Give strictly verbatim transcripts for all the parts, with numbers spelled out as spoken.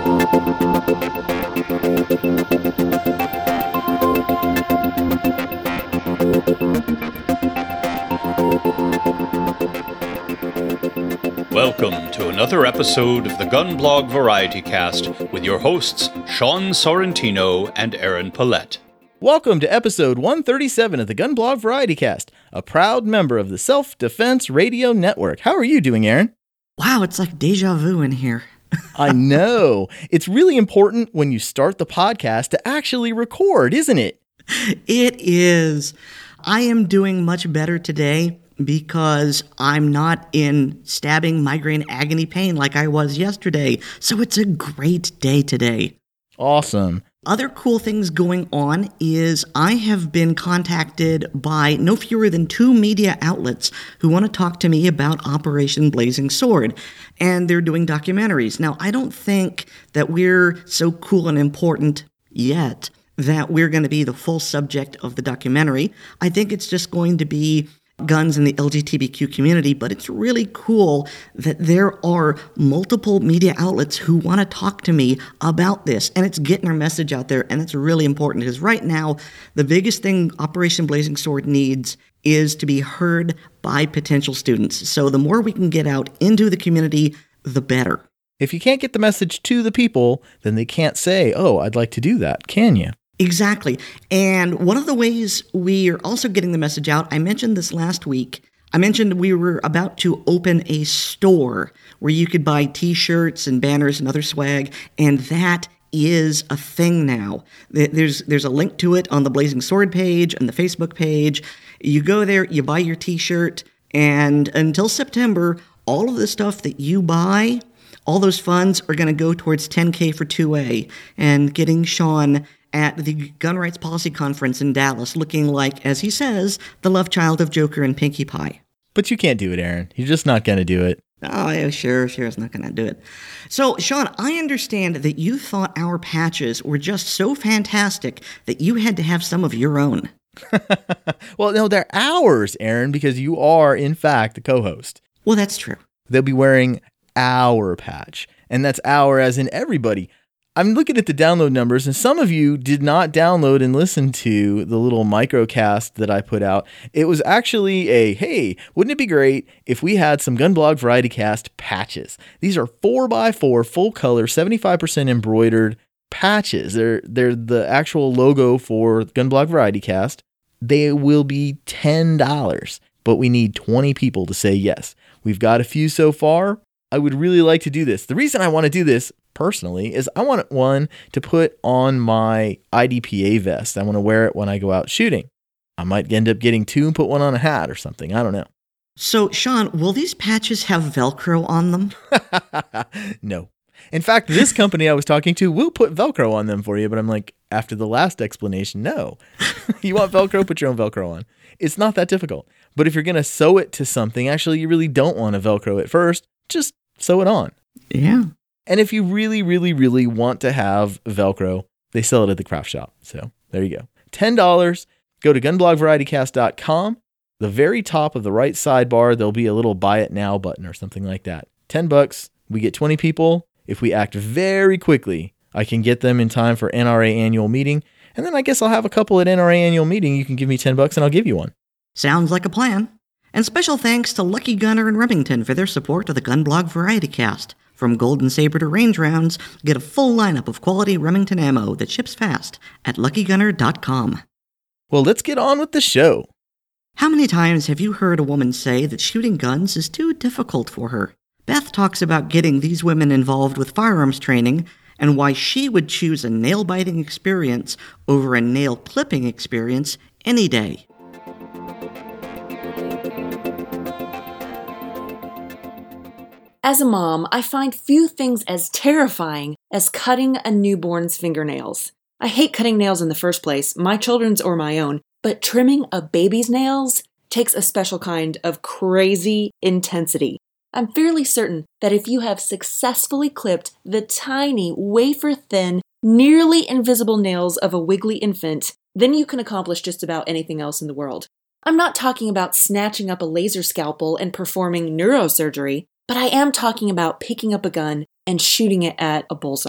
Welcome to another episode of the Gun Blog Variety Cast with your hosts, Sean Sorrentino and Aaron Paulette. Welcome to episode one thirty-seven of the Gun Blog Variety Cast, a proud member of the Self-Defense Radio Network. How are you doing, Aaron? Wow, it's like deja vu in here. I know. It's really important when you start the podcast to actually record, isn't it? It is. I am doing much better today because I'm not in stabbing migraine agony pain like I was yesterday. So it's a great day today. Awesome. Other cool things going on is I have been contacted by no fewer than two media outlets who want to talk to me about Operation Blazing Sword, and they're doing documentaries. Now, I don't think that we're so cool and important yet that we're going to be the full subject of the documentary. I think it's just going to be guns in the L G B T Q community, but it's really cool that there are multiple media outlets who want to talk to me about this, and it's getting our message out there, and it's really important because right now, the biggest thing Operation Blazing Sword needs is to be heard by potential students. So the more we can get out into the community, the better. If you can't get the message to the people, then they can't say, oh, I'd like to do that, can you? Exactly. And one of the ways we are also getting the message out, I mentioned this last week, I mentioned we were about to open a store where you could buy t-shirts and banners and other swag, and that is a thing now. There's there's a link to it on the Blazing Sword page and the Facebook page. You go there, you buy your t-shirt, and until September, all of the stuff that you buy, all those funds are going to go towards ten K for two A and getting Sean at the Gun Rights Policy Conference in Dallas looking like, as he says, the love child of Joker and Pinkie Pie. But you can't do it, Aaron. You're just not going to do it. Oh, yeah, sure, sure, it's not going to do it. So, Sean, I understand that you thought our patches were just so fantastic that you had to have some of your own. Well, no, they're ours, Aaron, because you are, in fact, the co-host. Well, that's true. They'll be wearing our patch, and that's our as in everybody. I'm looking at the download numbers, and some of you did not download and listen to the little microcast that I put out. It was actually a, hey, wouldn't it be great if we had some Gun Blog Variety Cast patches? These are four by four, full color, seventy-five percent embroidered patches. They're, they're the actual logo for Gun Blog Variety Cast. They will be ten dollars, but we need twenty people to say yes. We've got a few so far. I would really like to do this. The reason I want to do this personally is I want one to put on my I D P A vest. I want to wear it when I go out shooting. I might end up getting two and put one on a hat or something. I don't know. So, Sean, will these patches have Velcro on them? No. In fact, this company I was talking to will put Velcro on them for you, but I'm like, after the last explanation, no. You want Velcro? Put your own Velcro on. It's not that difficult. But if you're going to sew it to something, actually, you really don't want to Velcro it first. Just sew it on. Yeah. And if you really, really, really want to have Velcro, they sell it at the craft shop. So there you go. ten dollars. Go to gun blog variety cast dot com. The very top of the right sidebar, there'll be a little buy it now button or something like that. ten bucks. We get twenty people. If we act very quickly, I can get them in time for N R A annual meeting. And then I guess I'll have a couple at N R A annual meeting. You can give me ten bucks and I'll give you one. Sounds like a plan. And special thanks to Lucky Gunner in Remington for their support of the Gun Blog Variety Cast. From Golden Saber to range rounds, get a full lineup of quality Remington ammo that ships fast at lucky gunner dot com. Well, let's get on with the show. How many times have you heard a woman say that shooting guns is too difficult for her? Beth talks about getting these women involved with firearms training and why she would choose a nail-biting experience over a nail-clipping experience any day. As a mom, I find few things as terrifying as cutting a newborn's fingernails. I hate cutting nails in the first place, my children's or my own, but trimming a baby's nails takes a special kind of crazy intensity. I'm fairly certain that if you have successfully clipped the tiny, wafer-thin, nearly invisible nails of a wiggly infant, then you can accomplish just about anything else in the world. I'm not talking about snatching up a laser scalpel and performing neurosurgery, but I am talking about picking up a gun and shooting it at a bullseye.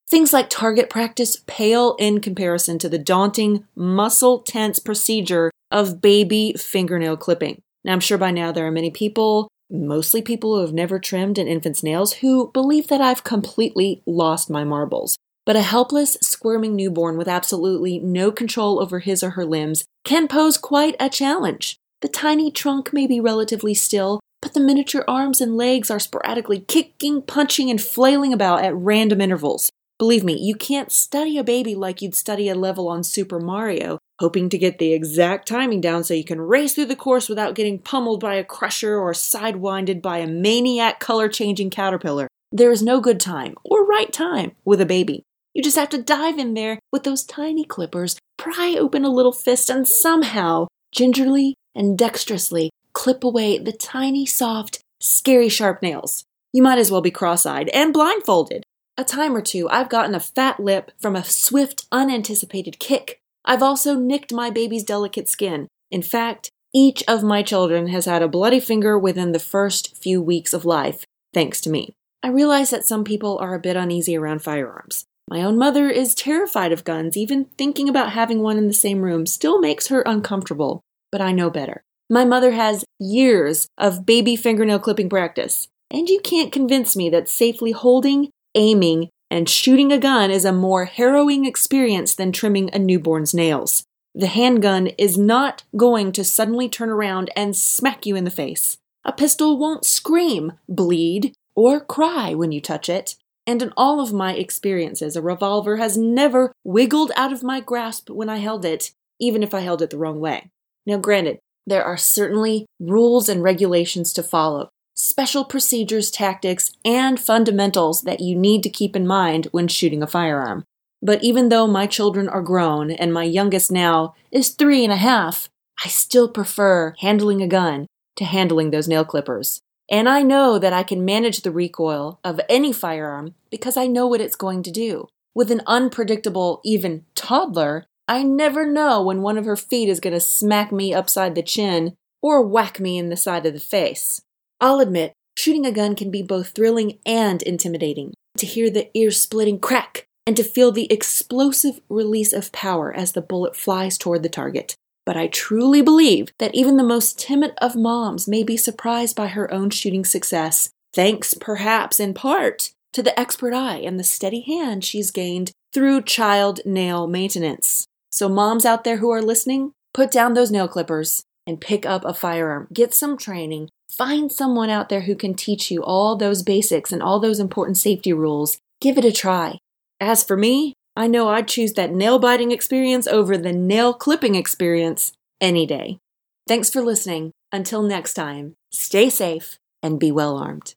Things like target practice pale in comparison to the daunting, muscle-tense procedure of baby fingernail clipping. Now, I'm sure by now there are many people, mostly people who have never trimmed an infant's nails, who believe that I've completely lost my marbles. But a helpless, squirming newborn with absolutely no control over his or her limbs can pose quite a challenge. The tiny trunk may be relatively still, but the miniature arms and legs are sporadically kicking, punching, and flailing about at random intervals. Believe me, you can't study a baby like you'd study a level on Super Mario, hoping to get the exact timing down so you can race through the course without getting pummeled by a crusher or sidewinded by a maniac color-changing caterpillar. There is no good time, or right time, with a baby. You just have to dive in there with those tiny clippers, pry open a little fist, and somehow, gingerly and dexterously, clip away the tiny, soft, scary sharp nails. You might as well be cross-eyed and blindfolded. A time or two, I've gotten a fat lip from a swift, unanticipated kick. I've also nicked my baby's delicate skin. In fact, each of my children has had a bloody finger within the first few weeks of life, thanks to me. I realize that some people are a bit uneasy around firearms. My own mother is terrified of guns. Even thinking about having one in the same room still makes her uncomfortable, but I know better. My mother has years of baby fingernail clipping practice, and you can't convince me that safely holding, aiming, and shooting a gun is a more harrowing experience than trimming a newborn's nails. The handgun is not going to suddenly turn around and smack you in the face. A pistol won't scream, bleed, or cry when you touch it. And in all of my experiences, a revolver has never wiggled out of my grasp when I held it, even if I held it the wrong way. Now, granted, there are certainly rules and regulations to follow, special procedures, tactics, and fundamentals that you need to keep in mind when shooting a firearm. But even though my children are grown and my youngest now is three and a half, I still prefer handling a gun to handling those nail clippers. And I know that I can manage the recoil of any firearm because I know what it's going to do. With an unpredictable, even toddler, I never know when one of her feet is going to smack me upside the chin or whack me in the side of the face. I'll admit, shooting a gun can be both thrilling and intimidating. To hear the ear-splitting crack and to feel the explosive release of power as the bullet flies toward the target. But I truly believe that even the most timid of moms may be surprised by her own shooting success, thanks perhaps in part to the expert eye and the steady hand she's gained through child nail maintenance. So moms out there who are listening, put down those nail clippers and pick up a firearm. Get some training. Find someone out there who can teach you all those basics and all those important safety rules. Give it a try. As for me, I know I'd choose that nail-biting experience over the nail-clipping experience any day. Thanks for listening. Until next time, stay safe and be well armed.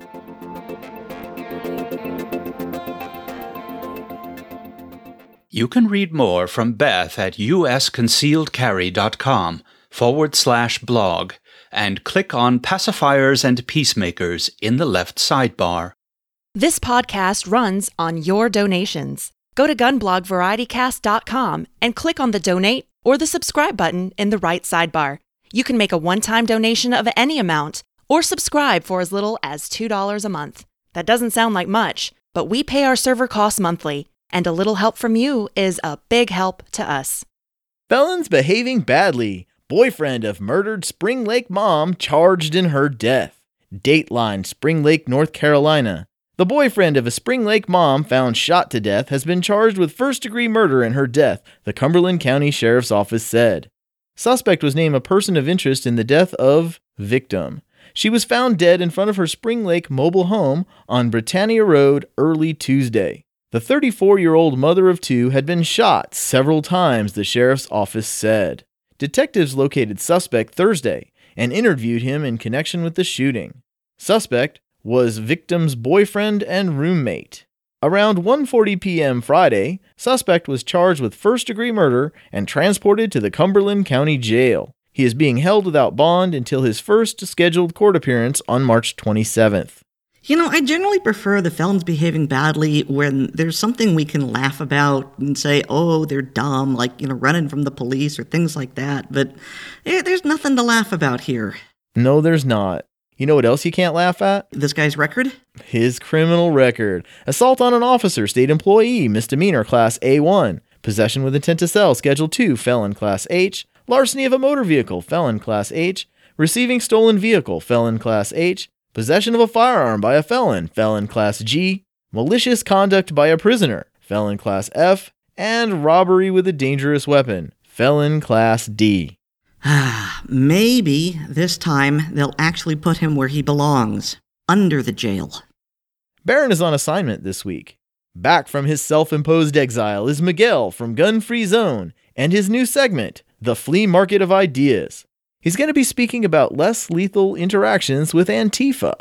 You can read more from Beth at usconcealedcarry.com forward slash blog and click on Pacifiers and Peacemakers in the left sidebar. This podcast runs on your donations. Go to gun blog variety cast dot com and click on the donate or the subscribe button in the right sidebar. You can make a one-time donation of any amount or subscribe for as little as two dollars a month. That doesn't sound like much, but we pay our server costs monthly, and a little help from you is a big help to us. Felons behaving badly. Boyfriend of murdered Spring Lake mom charged in her death. Dateline, Spring Lake, North Carolina. The boyfriend of a Spring Lake mom found shot to death has been charged with first-degree murder in her death, the Cumberland County Sheriff's Office said. Suspect was named a person of interest in the death of victim. She was found dead in front of her Spring Lake mobile home on Britannia Road early Tuesday. The thirty-four-year-old mother of two had been shot several times, the sheriff's office said. Detectives located suspect Thursday and interviewed him in connection with the shooting. Suspect was victim's boyfriend and roommate. Around one forty p.m. Friday, suspect was charged with first-degree murder and transported to the Cumberland County Jail. He is being held without bond until his first scheduled court appearance on March twenty-seventh. You know, I generally prefer the felons behaving badly when there's something we can laugh about and say, oh, they're dumb, like, you know, running from the police or things like that. But eh, there's nothing to laugh about here. No, there's not. You know what else you can't laugh at? This guy's record? His criminal record. Assault on an officer, state employee, misdemeanor, class A one. Possession with intent to sell, schedule two, felon, class H. Larceny of a motor vehicle, felon, class H. Receiving stolen vehicle, felon, class H. Possession of a firearm by a felon, felon, class G. Malicious conduct by a prisoner, felon, class F. And robbery with a dangerous weapon, felon, class D. Ah, maybe this time they'll actually put him where he belongs, under the jail. Baron is on assignment this week. Back from his self-imposed exile is Miguel from Gun Free Zone and his new segment, The Flea Market of Ideas. He's going to be speaking about less lethal interactions with Antifa.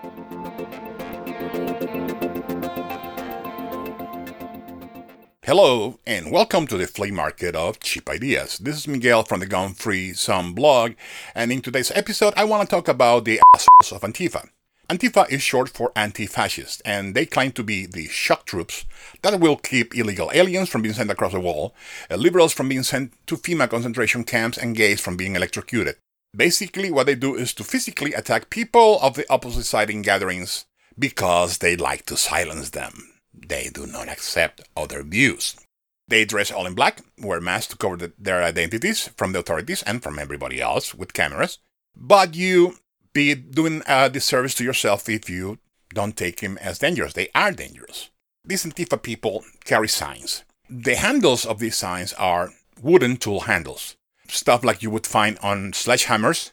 Hello, and welcome to the Flea Market of Cheap Ideas. This is Miguel from the Gun Free Zone blog, and in today's episode, I want to talk about the assholes of Antifa. Antifa is short for anti-fascist, and they claim to be the shock troops that will keep illegal aliens from being sent across the wall, uh, liberals from being sent to FEMA concentration camps, and gays from being electrocuted. Basically, what they do is to physically attack people of the opposite side in gatherings because they like to silence them. They do not accept other views. They dress all in black, wear masks to cover the, their identities from the authorities and from everybody else with cameras, but you be doing a disservice to yourself if you don't take him as dangerous. They are dangerous. These Antifa people carry signs. The handles of these signs are wooden tool handles. Stuff like you would find on sledgehammers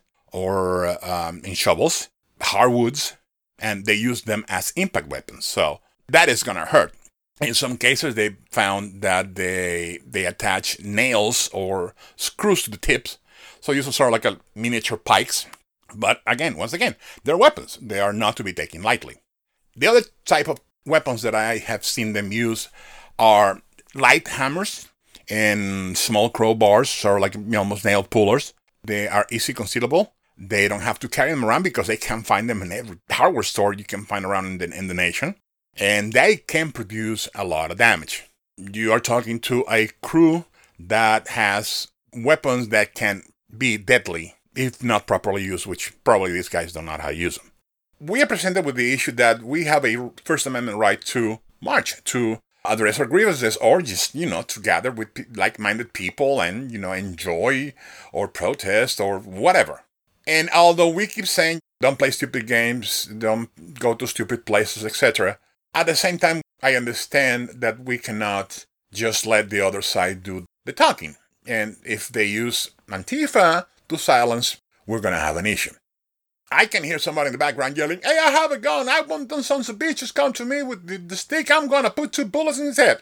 or um, in shovels, hardwoods, and they use them as impact weapons. So that is going to hurt. In some cases, they found that they they attach nails or screws to the tips. So you sort of like a miniature pikes. But again, once again, they're weapons. They are not to be taken lightly. The other type of weapons that I have seen them use are light hammers and small crowbars, sort of like, you know, almost nail pullers. They are easy concealable. They don't have to carry them around because they can find them in every hardware store you can find around in the, in the nation. And they can produce a lot of damage. You are talking to a crew that has weapons that can be deadly if not properly used, which probably these guys don't know how to use them. We are presented with the issue that we have a First Amendment right to march, to address our grievances, or just, you know, to gather with like-minded people and, you know, enjoy or protest or whatever. And although we keep saying, don't play stupid games, don't go to stupid places, et cetera, at the same time, I understand that we cannot just let the other side do the talking. And if they use Antifa to silence, we're going to have an issue. I can hear somebody in the background yelling, "Hey, I have a gun. I want them sons of bitches come to me with the, the stick. I'm going to put two bullets in his head."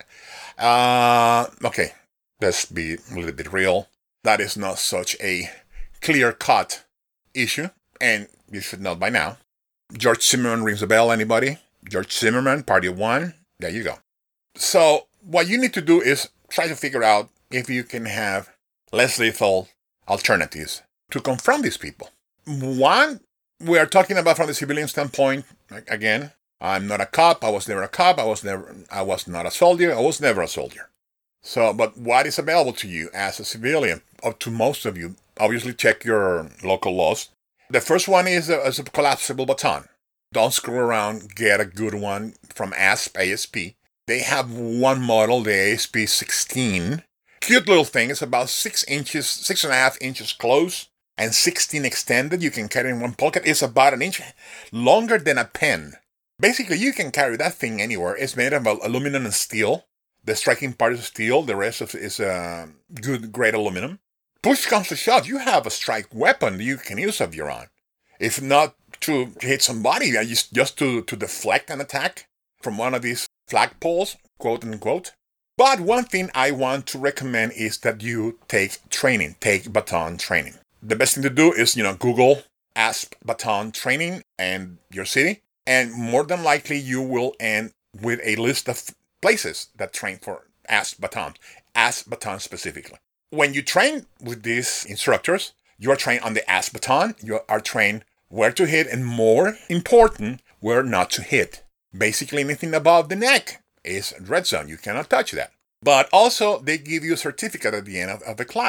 Uh, okay, let's be a little bit real. That is not such a clear-cut issue, and you should know by now. George Zimmerman rings a bell, anybody? George Zimmerman, Party of One. There you go. So what you need to do is try to figure out if you can have less lethal alternatives to confront these people. One, we are talking about from the civilian standpoint. Again, I'm not a cop. I was never a cop. I was never. I was not a soldier. I was never a soldier. So, but what is available to you as a civilian? Or to most of you, obviously check your local laws. The first one is a, is a collapsible baton. Don't screw around. Get a good one from A S P, A S P. They have one model, the A S P sixteen. Cute little thing. It's about six inches, six and a half inches close and sixteen extended. You can carry in one pocket. It's about an inch longer than a pen. Basically, you can carry that thing anywhere. It's made of aluminum and steel. The striking part is steel. The rest of it is uh, good, great aluminum. Push comes to shove. You have a strike weapon you can use of your own. If not to hit somebody, just, just to, to deflect an attack from one of these flagpoles, quote unquote. But one thing I want to recommend is that you take training, take baton training. The best thing to do is, you know, Google A S P baton training and your city, and more than likely you will end with a list of places that train for A S P batons, A S P batons specifically. When you train with these instructors, you are trained on the A S P baton, you are trained where to hit, and more important, where not to hit. Basically anything above the neck is red zone. You cannot touch that. But also, they give you a certificate at the end of, of the class.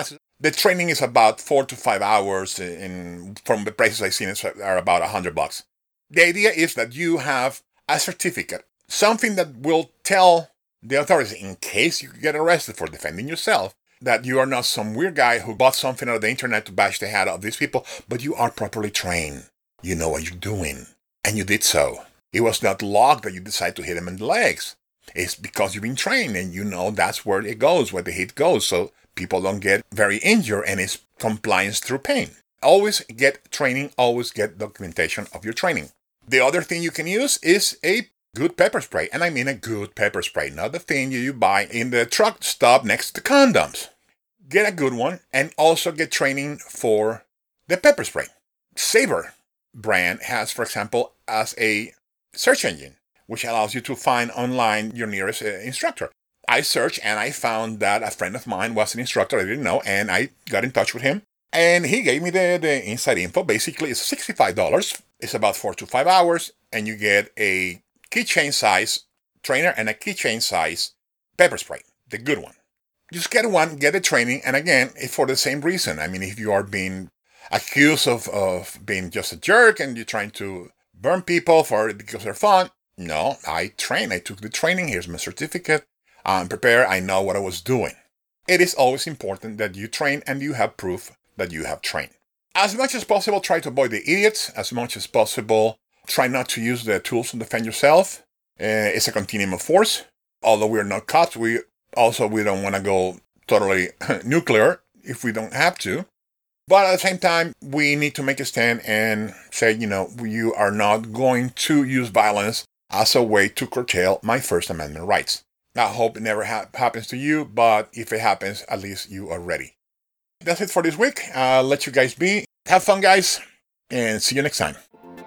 The training is about four to five hours, and from the prices I've seen, it's are about a hundred bucks. The idea is that you have a certificate, something that will tell the authorities, in case you get arrested for defending yourself, that you are not some weird guy who bought something out of the internet to bash the head of these people, but you are properly trained. You know what you're doing, and you did so. It was not luck that you decided to hit him in the legs. It's because you've been trained, and you know that's where it goes, where the hit goes, so people don't get very injured, and it's compliance through pain. Always get training, always get documentation of your training. The other thing you can use is a good pepper spray, and I mean a good pepper spray, not the thing you buy in the truck stop next to condoms. Get a good one, and also get training for the pepper spray. Sabre brand has, for example, as a search engine, which allows you to find online your nearest uh, instructor. I searched and I found that a friend of mine was an instructor I didn't know, and I got in touch with him, and he gave me the, the inside info. Basically, it's sixty-five dollars. It's about four to five hours, and you get a keychain size trainer and a keychain size pepper spray, the good one. Just get one, get the training, and again, it's for the same reason. I mean, if you are being accused of, of being just a jerk and you're trying to burn people for because they're fun, no, I trained. I took the training. Here's my certificate. I'm prepared. I know what I was doing. It is always important that you train and you have proof that you have trained. As much as possible, try to avoid the idiots. As much as possible, try not to use the tools to defend yourself. Uh, it's a continuum of force. Although we're not cops, we also we don't want to go totally nuclear if we don't have to. But at the same time, we need to make a stand and say, you know, you are not going to use violence as a way to curtail my First Amendment rights. I hope it never ha- happens to you, but if it happens, at least you are ready. That's it for this week. I'll let you guys be. Have fun, guys, and see you next time.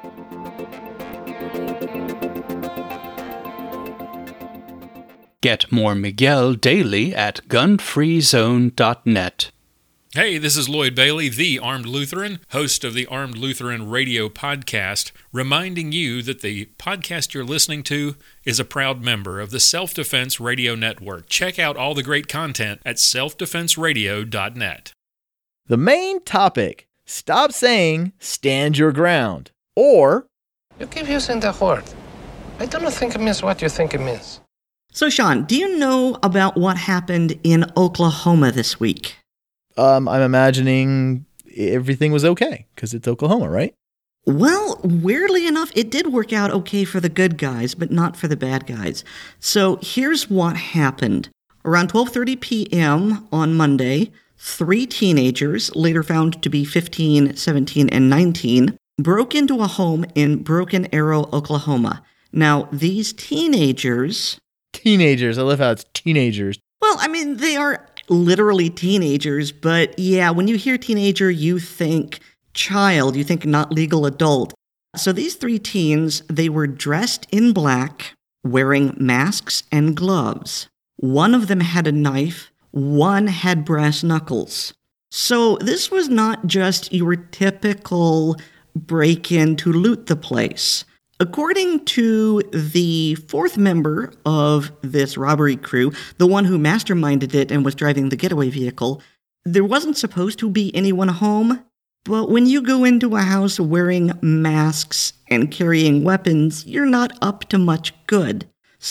Get more Miguel daily at gun free zone dot net. Hey, this is Lloyd Bailey, the Armed Lutheran, host of the Armed Lutheran Radio Podcast, reminding you that the podcast you're listening to is a proud member of the Self-Defense Radio Network. Check out all the great content at self defense radio dot net. The main topic: stop saying "stand your ground," or you keep using the word. I do not think it means what you think it means. So, Sean, do you know about what happened in Oklahoma this week? Um, I'm imagining everything was okay, because it's Oklahoma, right? Well, weirdly enough, it did work out okay for the good guys, but not for the bad guys. So here's what happened. Around twelve thirty p.m. on Monday, three teenagers, later found to be fifteen, seventeen, and nineteen, broke into a home in Broken Arrow, Oklahoma. Now, these teenagers... Teenagers. I love how it's teenagers. Well, I mean, they are literally teenagers, but yeah, when you hear teenager, you think child, you think not legal adult. So these three teens, they were dressed in black, wearing masks and gloves. One of them had a knife, one had brass knuckles. So this was not just your typical break-in to loot the place. According to the fourth member of this robbery crew, the one who masterminded it and was driving the getaway vehicle, there wasn't supposed to be anyone home, but when you go into a house wearing masks and carrying weapons, you're not up to much good.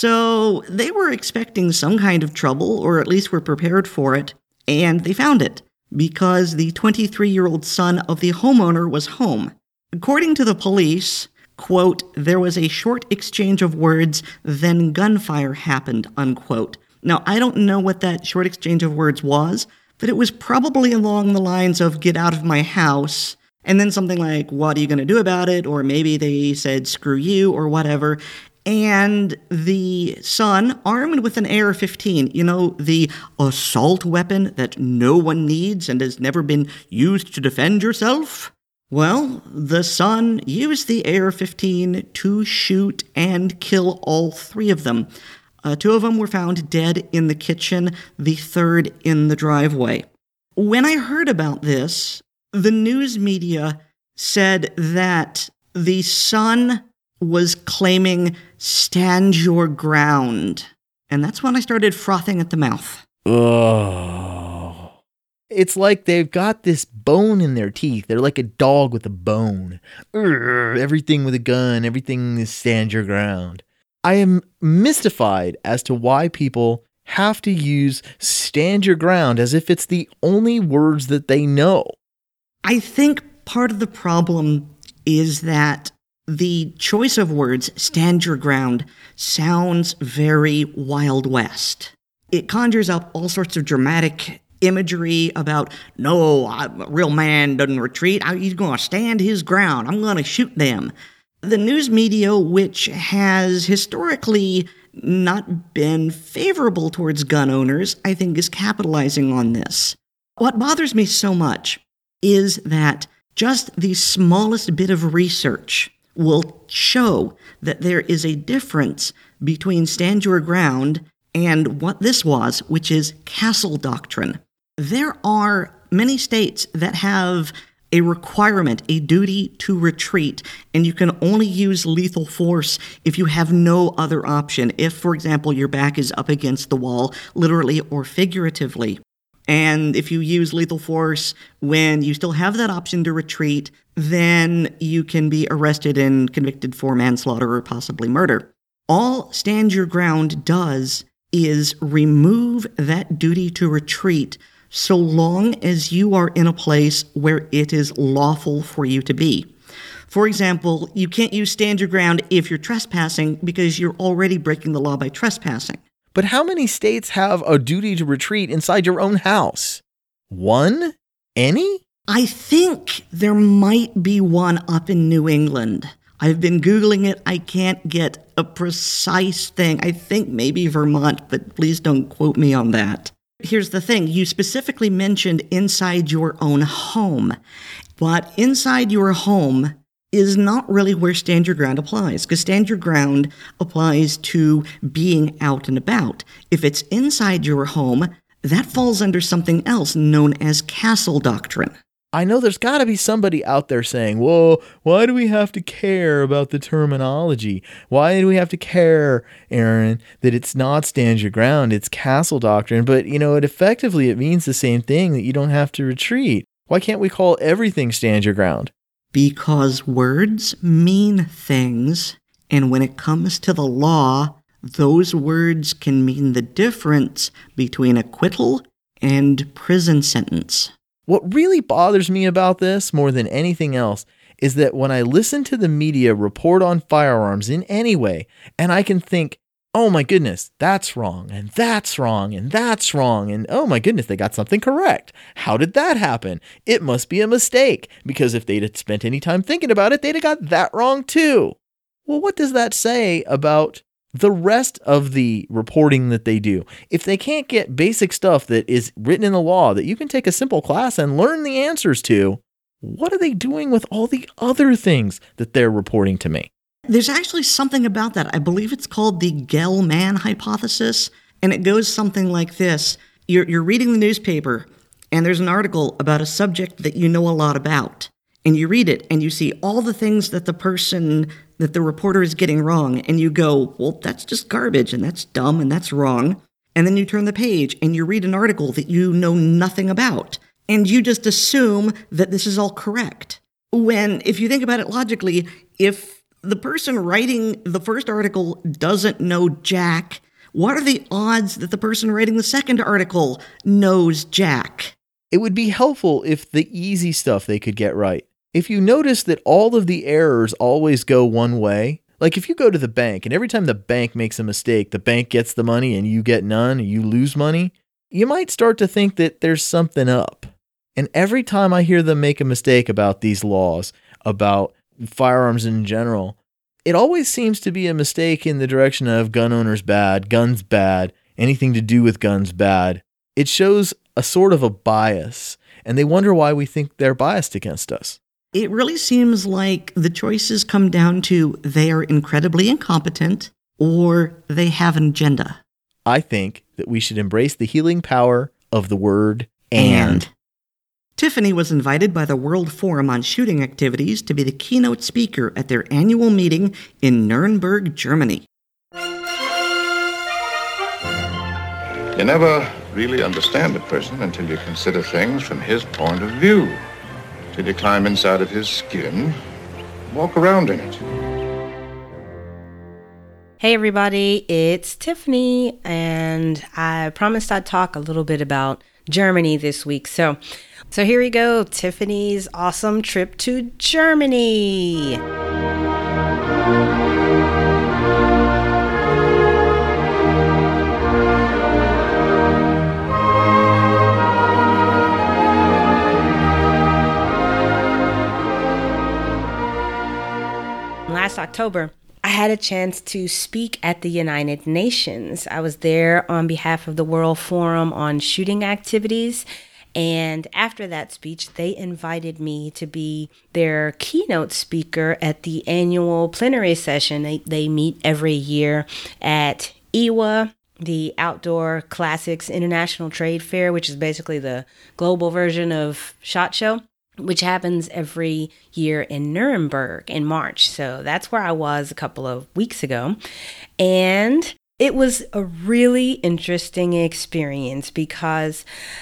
So they were expecting some kind of trouble, or at least were prepared for it, and they found it, because the twenty-three-year-old son of the homeowner was home. According to the police, quote, there was a short exchange of words, then gunfire happened, unquote. Now, I don't know what that short exchange of words was, but it was probably along the lines of, get out of my house, and then something like, what are you going to do about it? Or maybe they said, screw you, or whatever. And the son, armed with an A R fifteen, you know, the assault weapon that no one needs and has never been used to defend yourself, well, the son used the A R fifteen to shoot and kill all three of them. Uh, two of them were found dead in the kitchen, the third in the driveway. When I heard about this, the news media said that the son was claiming, stand your ground. And that's when I started frothing at the mouth. Oh. It's like they've got this bone in their teeth. They're like a dog with a bone. Urgh, everything with a gun, everything is stand your ground. I am mystified as to why people have to use stand your ground as if it's the only words that they know. I think part of the problem is that the choice of words, stand your ground, sounds very Wild West. It conjures up all sorts of dramatic imagery about, no, a real man doesn't retreat. He's going to stand his ground. I'm going to shoot them. The news media, which has historically not been favorable towards gun owners, I think is capitalizing on this. What bothers me so much is that just the smallest bit of research will show that there is a difference between stand your ground and what this was, which is castle doctrine. There are many states that have a requirement, a duty to retreat, and you can only use lethal force if you have no other option. If, for example, your back is up against the wall, literally or figuratively. And if you use lethal force when you still have that option to retreat, then you can be arrested and convicted for manslaughter or possibly murder. All stand your ground does is remove that duty to retreat so long as you are in a place where it is lawful for you to be. For example, you can't use stand your ground if you're trespassing because you're already breaking the law by trespassing. But how many states have a duty to retreat inside your own house? One? Any? I think there might be one up in New England. I've been Googling it. I can't get a precise thing. I think maybe Vermont, but please don't quote me on that. Here's the thing. You specifically mentioned inside your own home, but inside your home is not really where stand your ground applies, because stand your ground applies to being out and about. If it's inside your home, that falls under something else known as castle doctrine. I know there's got to be somebody out there saying, whoa, why do we have to care about the terminology? Why do we have to care, Aaron, that it's not stand your ground, it's castle doctrine? But, you know, it effectively, it means the same thing, that you don't have to retreat. Why can't we call everything stand your ground? Because words mean things, and when it comes to the law, those words can mean the difference between acquittal and prison sentence. What really bothers me about this more than anything else is that when I listen to the media report on firearms in any way, and I can think, oh my goodness, that's wrong, and that's wrong, and that's wrong, and oh my goodness, they got something correct. How did that happen? It must be a mistake, because if they'd spent any time thinking about it, they'd have got that wrong too. Well, what does that say about the rest of the reporting that they do? If they can't get basic stuff that is written in the law that you can take a simple class and learn the answers to, what are they doing with all the other things that they're reporting to me? There's actually something about that. I believe it's called the Gell-Mann hypothesis, and it goes something like this. You're, you're reading the newspaper, and there's an article about a subject that you know a lot about, and you read it, and you see all the things that the person, that the reporter is getting wrong, and you go, well, that's just garbage, and that's dumb, and that's wrong. And then you turn the page, and you read an article that you know nothing about, and you just assume that this is all correct. When, if you think about it logically, if the person writing the first article doesn't know jack, what are the odds that the person writing the second article knows jack? It would be helpful if the easy stuff they could get right. If you notice that all of the errors always go one way, like if you go to the bank and every time the bank makes a mistake, the bank gets the money and you get none and you lose money, you might start to think that there's something up. And every time I hear them make a mistake about these laws, about firearms in general, it always seems to be a mistake in the direction of gun owners bad, guns bad, anything to do with guns bad. It shows a sort of a bias, and they wonder why we think they're biased against us. It really seems like the choices come down to they are incredibly incompetent or they have an agenda. I think that we should embrace the healing power of the word and. and. Tiffany was invited by the World Forum on Shooting Activities to be the keynote speaker at their annual meeting in Nuremberg, Germany. You never really understand a person until you consider things from his point of view. Till you climb inside of his skin, walk around in it. Hey everybody, it's Tiffany, and I promised I'd talk a little bit about Germany this week. So, so here we go, Tiffany's awesome trip to Germany. Last October, I had a chance to speak at the United Nations. I was there on behalf of the World Forum on Shooting Activities, and after that speech, they invited me to be their keynote speaker at the annual plenary session. They, they meet every year at I W A, the Outdoor Classics International Trade Fair, which is basically the global version of SHOT Show, which happens every year in Nuremberg in March. So that's where I was a couple of weeks ago. And it was a really interesting experience because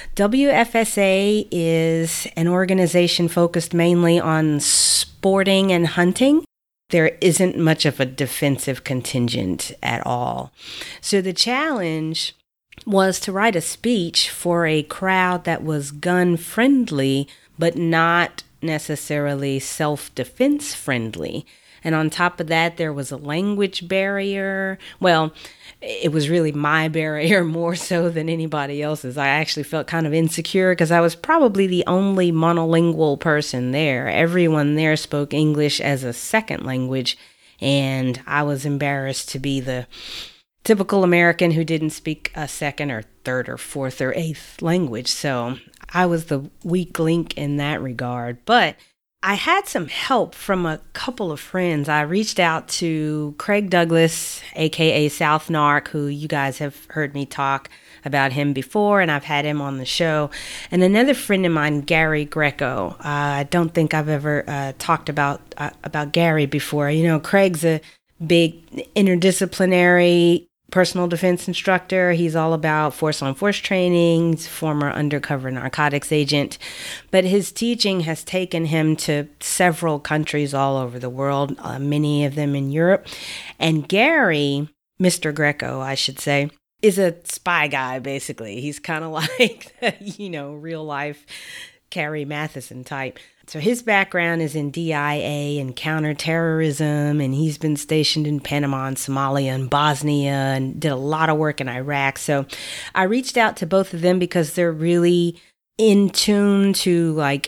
W F S A is an organization focused mainly on sporting and hunting. There isn't much of a defensive contingent at all. So the challenge was to write a speech for a crowd that was gun friendly, but not necessarily self-defense friendly. And on top of that, there was a language barrier. Well, it was really my barrier more so than anybody else's. I actually felt kind of insecure because I was probably the only monolingual person there. Everyone there spoke English as a second language, and I was embarrassed to be the typical American who didn't speak a second or third or fourth or eighth language. So I was the weak link in that regard. But I had some help from a couple of friends. I reached out to Craig Douglas, a k a. South Narc, who you guys have heard me talk about him before, and I've had him on the show. And another friend of mine, Gary Greco. Uh, I don't think I've ever uh, talked about uh, about Gary before. You know, Craig's a big interdisciplinary personal defense instructor. He's all about force-on-force training. He's a former undercover narcotics agent. But his teaching has taken him to several countries all over the world, uh, many of them in Europe. And Gary, Mister Greco, I should say, is a spy guy, basically. He's kind of like, you know, real-life Carrie Mathison type. So his background is in D I A and counterterrorism, and he's been stationed in Panama and Somalia and Bosnia and did a lot of work in Iraq. So I reached out to both of them because they're really in tune to like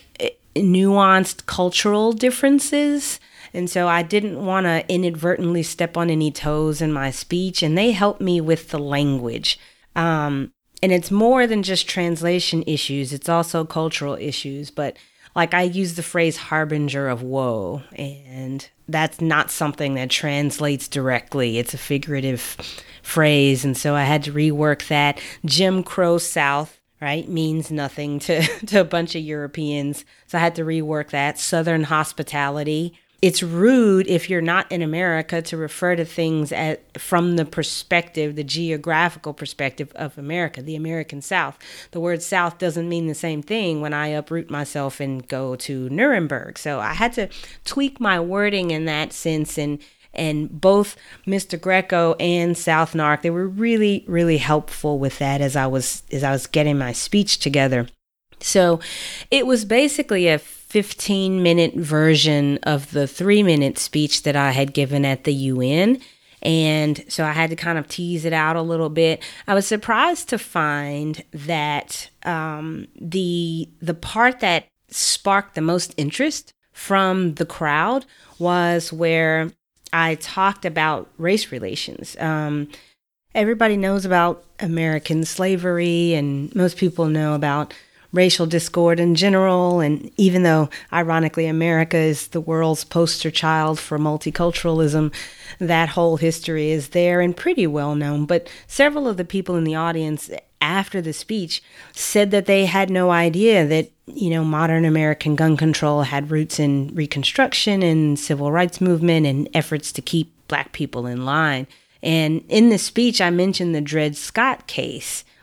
nuanced cultural differences. And so I didn't want to inadvertently step on any toes in my speech, and they helped me with the language. Um, and it's more than just translation issues. It's also cultural issues, but like I use the phrase harbinger of woe, and that's not something that translates directly. It's a figurative phrase, and so I had to rework that. Jim Crow South, right, means nothing to, to a bunch of Europeans, so I had to rework that. Southern hospitality. It's rude if you're not in America to refer to things at, from the perspective, the geographical perspective of America, the American South. The word South doesn't mean the same thing when I uproot myself and go to Nuremberg. So I had to tweak my wording in that sense, and and both Mister Greco and South Narc, they were really, really helpful with that as I was as I was getting my speech together. So it was basically a fifteen minute version of the three minute speech that I had given at the U N. And so I had to kind of tease it out a little bit. I was surprised to find that um, the the part that sparked the most interest from the crowd was where I talked about race relations. Um, everybody knows about American slavery, and most people know about racial discord in general. And even though, ironically, America is the world's poster child for multiculturalism, that whole history is there and pretty well known. But several of the people in the audience after the speech said that they had no idea that, you know, modern American gun control had roots in Reconstruction and civil rights movement and efforts to keep Black people in line. And in the speech, I mentioned the Dred Scott case,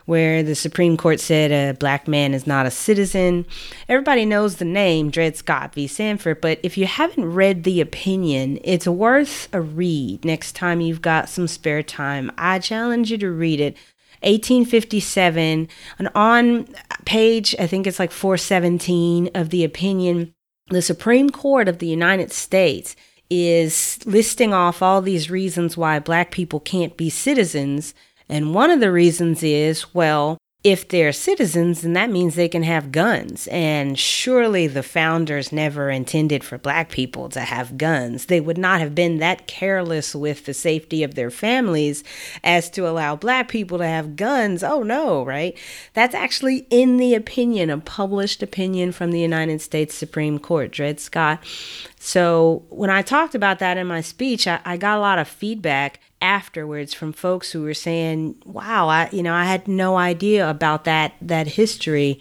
where the Supreme Court said a black man is not a citizen. Everybody knows the name, Dred Scott v. Sanford, but if you haven't read the opinion, it's worth a read next time you've got some spare time. I challenge you to read it. eighteen fifty-seven, and on page, I think it's like four seventeen of the opinion, the Supreme Court of the United States is listing off all these reasons why black people can't be citizens. And one of the reasons is, well, if they're citizens, then that means they can have guns. And surely the founders never intended for black people to have guns. They would not have been that careless with the safety of their families as to allow black people to have guns. Oh no, right? That's actually in the opinion, a published opinion from the United States Supreme Court, Dred Scott. So when I talked about that in my speech, I, I got a lot of feedback afterwards from folks who were saying, wow, I, you know, I had no idea about that, that history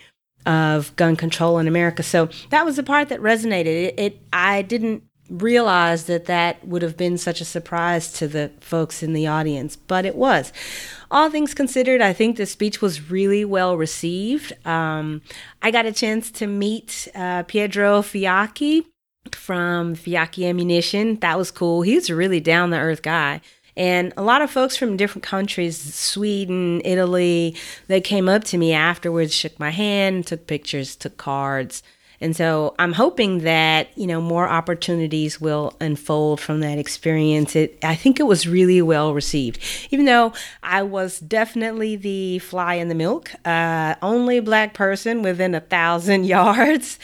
of gun control in America. So that was the part that resonated. It, it I didn't realize that that would have been such a surprise to the folks in the audience, but it was. All things considered, I think the speech was really well received. Um, I got a chance to meet uh, Pietro Fiacchi from Fiacchi Ammunition. That was cool. He's a really down-to-earth guy. And a lot of folks from different countries, Sweden, Italy, they came up to me afterwards, shook my hand, took pictures, took cards. And so I'm hoping that, you know, more opportunities will unfold from that experience. It, I think it was really well received, even though I was definitely the fly in the milk, uh, only black person within a thousand yards.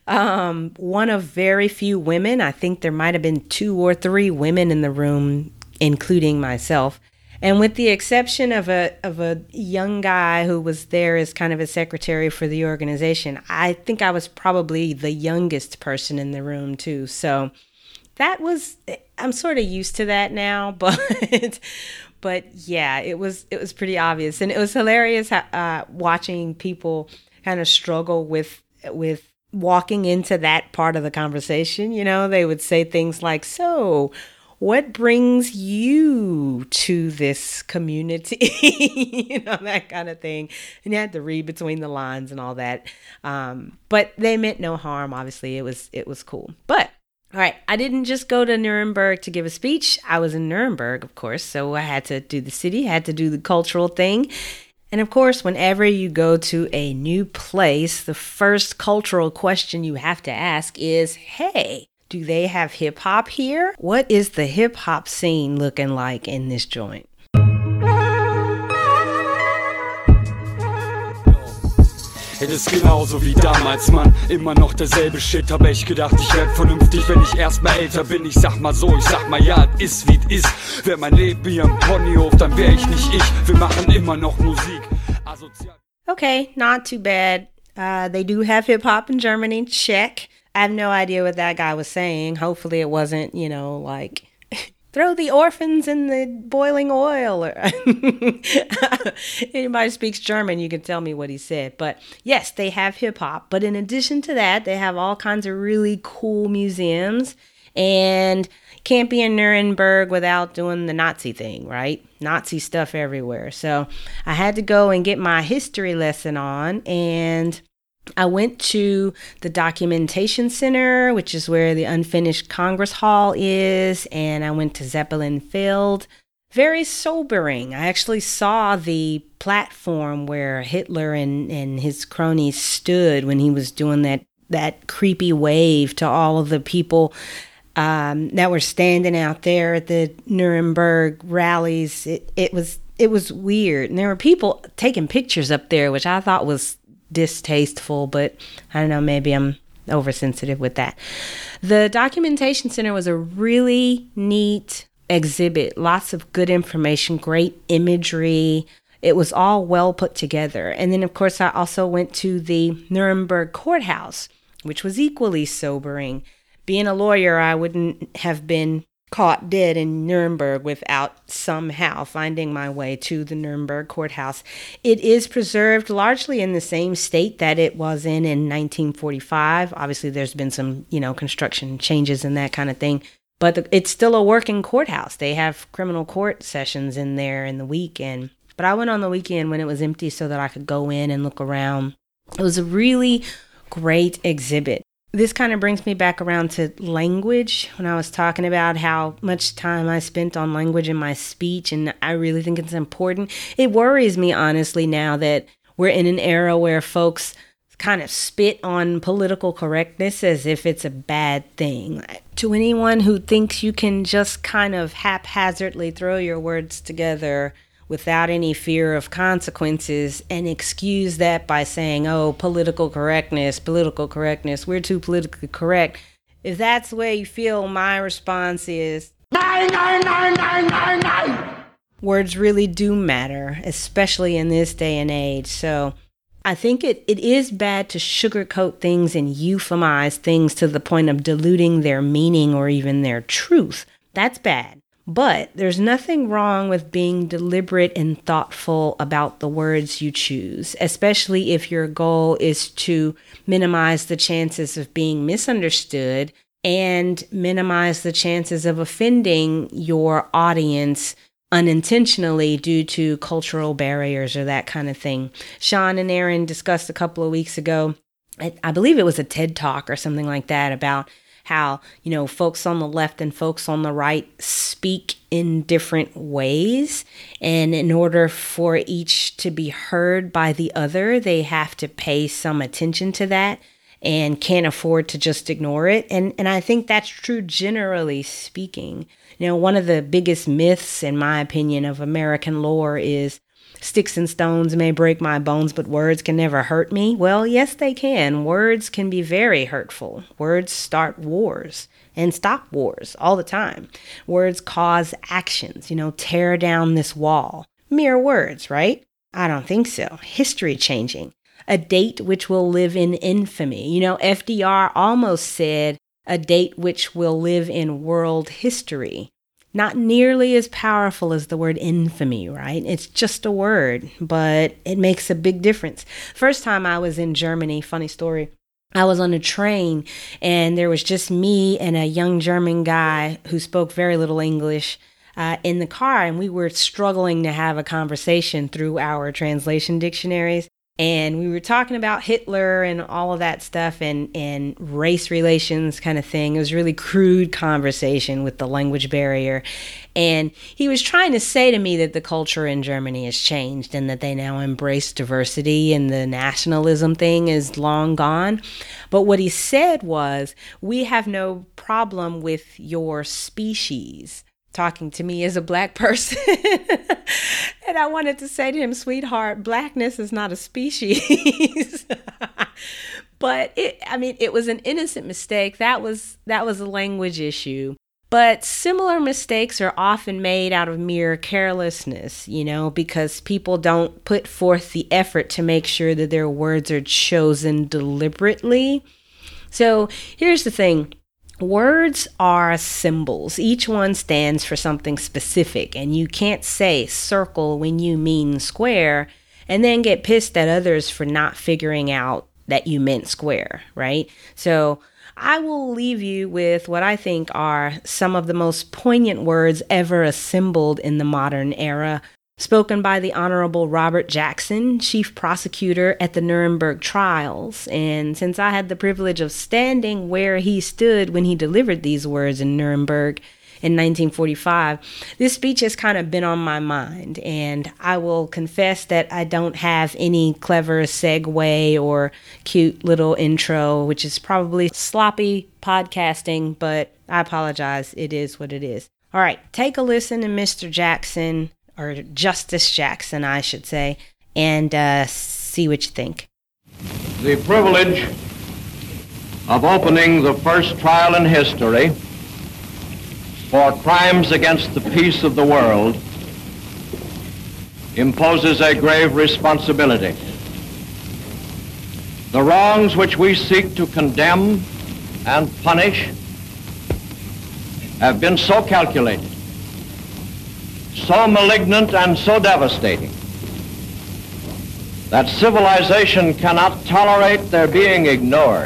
Um, one of very few women. I think there might have been two or three women in the room, including myself. And with the exception of a of a young guy who was there as kind of a secretary for the organization, I think I was probably the youngest person in the room too. So that was, I'm sort of used to that now, but but yeah, it was it was pretty obvious. And it was hilarious uh, watching people kind of struggle with with walking into that part of the conversation. You know, they would say things like, so what brings you to this community? You know, that kind of thing. And you had to read between the lines and all that. Um, but they meant no harm. Obviously, it was it was cool. But all right, I didn't just go to Nuremberg to give a speech. I was in Nuremberg, of course. So I had to do the city, had to do the cultural thing. And of course, whenever you go to a new place, the first cultural question you have to ask is, hey, do they have hip hop here? What is the hip hop scene looking like in this joint? Es ist genauso wie damals, Mann, immer noch derselbe Shit. Hab echt gedacht, ich werd vernünftig, wenn ich erstmal älter bin. Ich sag mal so, ich sag mal ja, es ist wie es ist. Wär mein Leben hier im Ponyhof, dann wär ich nicht ich. Wir machen immer noch Musik. Asozial. Okay, not too bad. Uh, they do have hip hop in Germany, check. I have no idea what that guy was saying. Hopefully it wasn't, you know, like, throw the orphans in the boiling oil. Or anybody speaks German, you can tell me what he said. But yes, they have hip hop. But in addition to that, they have all kinds of really cool museums. And can't be in Nuremberg without doing the Nazi thing, right? Nazi stuff everywhere. So I had to go and get my history lesson on. And I went to the Documentation Center, which is where the unfinished Congress Hall is, and I went to Zeppelin Field. Very sobering. I actually saw the platform where Hitler and, and his cronies stood when he was doing that, that creepy wave to all of the people um, that were standing out there at the Nuremberg rallies. It, it was it was weird. And there were people taking pictures up there, which I thought was distasteful, but I don't know, maybe I'm oversensitive with that. The Documentation Center was a really neat exhibit, lots of good information, great imagery. It was all well put together. And then, of course, I also went to the Nuremberg courthouse, which was equally sobering. Being a lawyer, I wouldn't have been caught dead in Nuremberg without somehow finding my way to the Nuremberg courthouse. It is preserved largely in the same state that it was in in nineteen forty-five. Obviously, there's been some, you know, construction changes and that kind of thing, but the, it's still a working courthouse. They have criminal court sessions in there in the week, and But I went on the weekend when it was empty so that I could go in and look around. It was a really great exhibit. This kind of brings me back around to language when I was talking about how much time I spent on language in my speech, and I really think it's important. It worries me, honestly, now that we're in an era where folks kind of spit on political correctness as if it's a bad thing. To anyone who thinks you can just kind of haphazardly throw your words together without any fear of consequences and excuse that by saying, oh, political correctness, political correctness, we're too politically correct. If that's the way you feel, my response is, nine, nine, nine, nine, nine, nine. Words really do matter, especially in this day and age. So I think it, it is bad to sugarcoat things and euphemize things to the point of diluting their meaning or even their truth. That's bad. But there's nothing wrong with being deliberate and thoughtful about the words you choose, especially if your goal is to minimize the chances of being misunderstood and minimize the chances of offending your audience unintentionally due to cultural barriers or that kind of thing. Sean and Aaron discussed a couple of weeks ago, I, I believe it was a TED Talk or something like that, about how, you know, folks on the left and folks on the right speak in different ways. And in order for each to be heard by the other, they have to pay some attention to that and can't afford to just ignore it. And and I think that's true generally speaking. You know, one of the biggest myths, in my opinion, of American lore is sticks and stones may break my bones, but words can never hurt me. Well, yes, they can. Words can be very hurtful. Words start wars and stop wars all the time. Words cause actions, you know, tear down this wall. Mere words, right? I don't think so. History changing. A date which will live in infamy. You know, F D R almost said a date which will live in world history. Not nearly as powerful as the word infamy, right? It's just a word, but it makes a big difference. First time I was in Germany, funny story, I was on a train and there was just me and a young German guy who spoke very little English uh, in the car, and we were struggling to have a conversation through our translation dictionaries. And we were talking about Hitler and all of that stuff and, and race relations kind of thing. It was a really crude conversation with the language barrier. And he was trying to say to me that the culture in Germany has changed and that they now embrace diversity and the nationalism thing is long gone. But what he said was, we have no problem with your species. Talking to me as a black person. And I wanted to say to him, sweetheart, blackness is not a species. But it, I mean, it was an innocent mistake. That was that was a language issue. But similar mistakes are often made out of mere carelessness, you know, because people don't put forth the effort to make sure that their words are chosen deliberately. So here's the thing. Words are symbols. Each one stands for something specific, and you can't say circle when you mean square and then get pissed at others for not figuring out that you meant square, right? So I will leave you with what I think are some of the most poignant words ever assembled in the modern era, spoken by the Honorable Robert Jackson, chief prosecutor at the Nuremberg trials. And since I had the privilege of standing where he stood when he delivered these words in Nuremberg in nineteen forty-five, this speech has kind of been on my mind. And I will confess that I don't have any clever segue or cute little intro, which is probably sloppy podcasting, but I apologize. It is what it is. All right, take a listen to Mister Jackson, or Justice Jackson, I should say, and uh, see what you think. The privilege of opening the first trial in history for crimes against the peace of the world imposes a grave responsibility. The wrongs which we seek to condemn and punish have been so calculated, so malignant and so devastating that civilization cannot tolerate their being ignored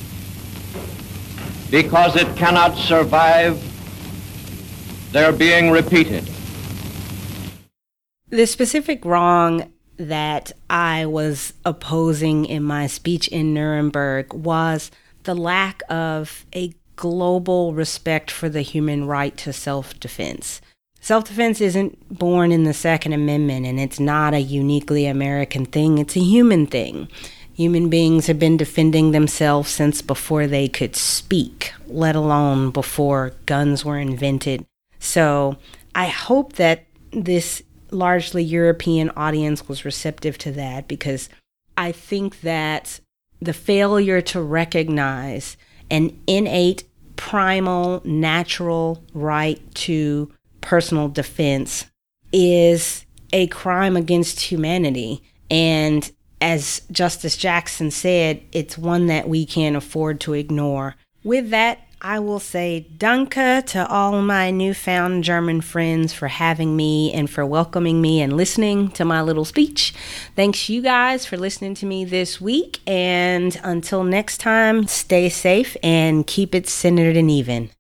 because it cannot survive their being repeated. The specific wrong that I was opposing in my speech in Nuremberg was the lack of a global respect for the human right to self-defense. Self-defense isn't born in the Second Amendment, and it's not a uniquely American thing. It's a human thing. Human beings have been defending themselves since before they could speak, let alone before guns were invented. So I hope that this largely European audience was receptive to that, because I think that the failure to recognize an innate, primal, natural right to personal defense is a crime against humanity. And as Justice Jackson said, it's one that we can't afford to ignore. With that, I will say danke to all my newfound German friends for having me and for welcoming me and listening to my little speech. Thanks you guys for listening to me this week. And until next time, stay safe and keep it centered and even.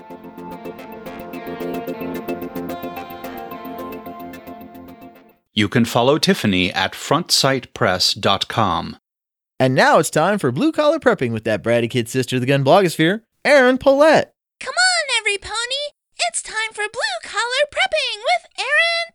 You can follow Tiffany at front sight press dot com. And now it's time for Blue Collar Prepping with that bratty kid sister of the gun blogosphere, Erin Paulette. Come on, every pony. It's time for Blue Collar Prepping with Erin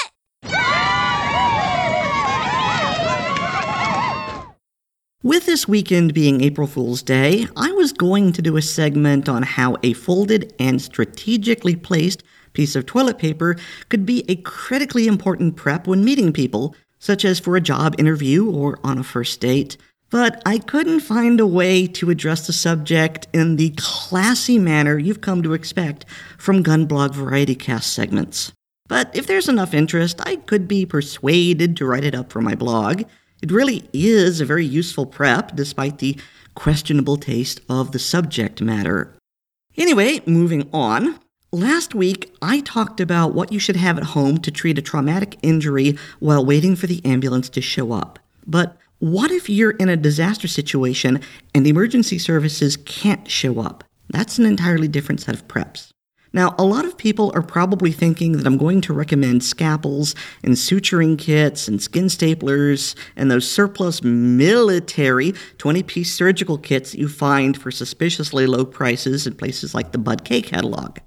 Paulette. With this weekend being April Fool's Day, I was going to do a segment on how a folded and strategically placed piece of toilet paper could be a critically important prep when meeting people, such as for a job interview or on a first date. But I couldn't find a way to address the subject in the classy manner you've come to expect from Gun Blog Variety Cast segments. But if there's enough interest, I could be persuaded to write it up for my blog. It really is a very useful prep, despite the questionable taste of the subject matter. Anyway, moving on. Last week, I talked about what you should have at home to treat a traumatic injury while waiting for the ambulance to show up. But what if you're in a disaster situation and emergency services can't show up? That's an entirely different set of preps. Now, a lot of people are probably thinking that I'm going to recommend scalpels and suturing kits and skin staplers and those surplus military twenty-piece surgical kits that you find for suspiciously low prices in places like the Bud K catalog.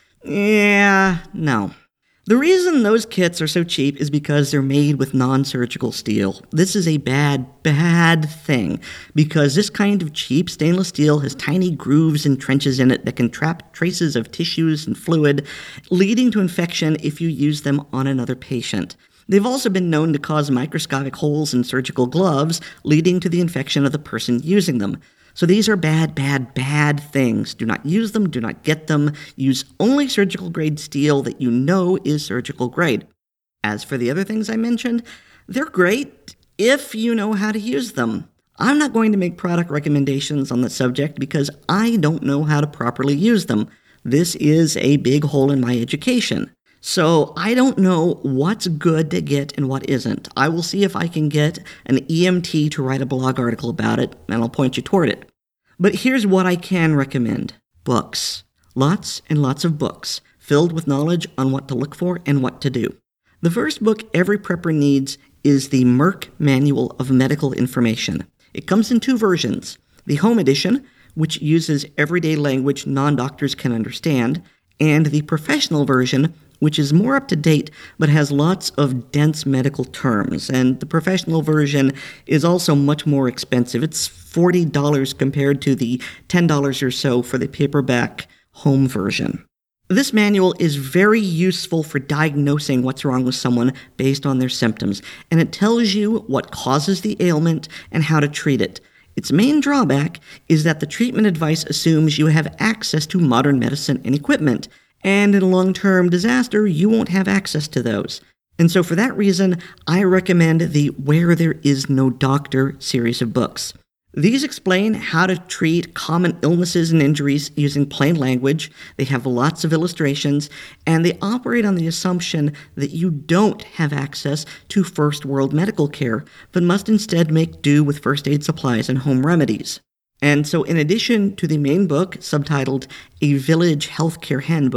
Yeah, no. The reason those kits are so cheap is because they're made with non-surgical steel. This is a bad, bad thing, because this kind of cheap stainless steel has tiny grooves and trenches in it that can trap traces of tissues and fluid, leading to infection if you use them on another patient. They've also been known to cause microscopic holes in surgical gloves, leading to the infection of the person using them. So these are bad, bad, bad things. Do not use them. Do not get them. Use only surgical grade steel that you know is surgical grade. As for the other things I mentioned, they're great if you know how to use them. I'm not going to make product recommendations on the subject because I don't know how to properly use them. This is a big hole in my education. So I don't know what's good to get and what isn't. I will see if I can get an E M T to write a blog article about it, and I'll point you toward it. But here's what I can recommend. Books. Lots and lots of books, filled with knowledge on what to look for and what to do. The first book every prepper needs is the Merck Manual of Medical Information. It comes in two versions. The home edition, which uses everyday language non-doctors can understand, and the professional version, which is more up to date but has lots of dense medical terms. And the professional version is also much more expensive. It's forty dollars compared to the ten dollars or so for the paperback home version. This manual is very useful for diagnosing what's wrong with someone based on their symptoms, and it tells you what causes the ailment and how to treat it. Its main drawback is that the treatment advice assumes you have access to modern medicine and equipment, and in a long-term disaster, you won't have access to those. And so for that reason, I recommend the Where There Is No Doctor series of books. These explain how to treat common illnesses and injuries using plain language. They have lots of illustrations, and they operate on the assumption that you don't have access to first world medical care, but must instead make do with first aid supplies and home remedies. And so in addition to the main book, subtitled A Village Healthcare Handbook,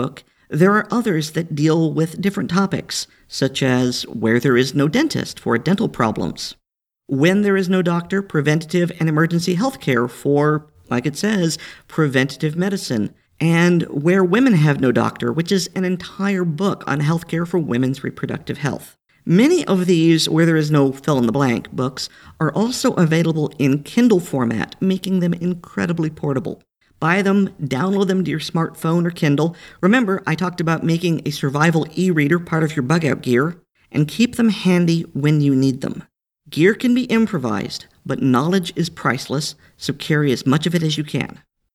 There are others that deal with different topics, such as where there is no dentist for dental problems, when there is no doctor, preventative and emergency health care for, like it says, preventative medicine, and where women have no doctor, which is an entire book on healthcare for women's reproductive health. Many of these where there is no fill-in-the-blank books are also available in Kindle format, making them incredibly portable. Buy them, download them to your smartphone or Kindle. Remember, I talked about making a survival e-reader part of your bug-out gear, and keep them handy when you need them. Gear can be improvised, but knowledge is priceless, so carry as much of it as you can.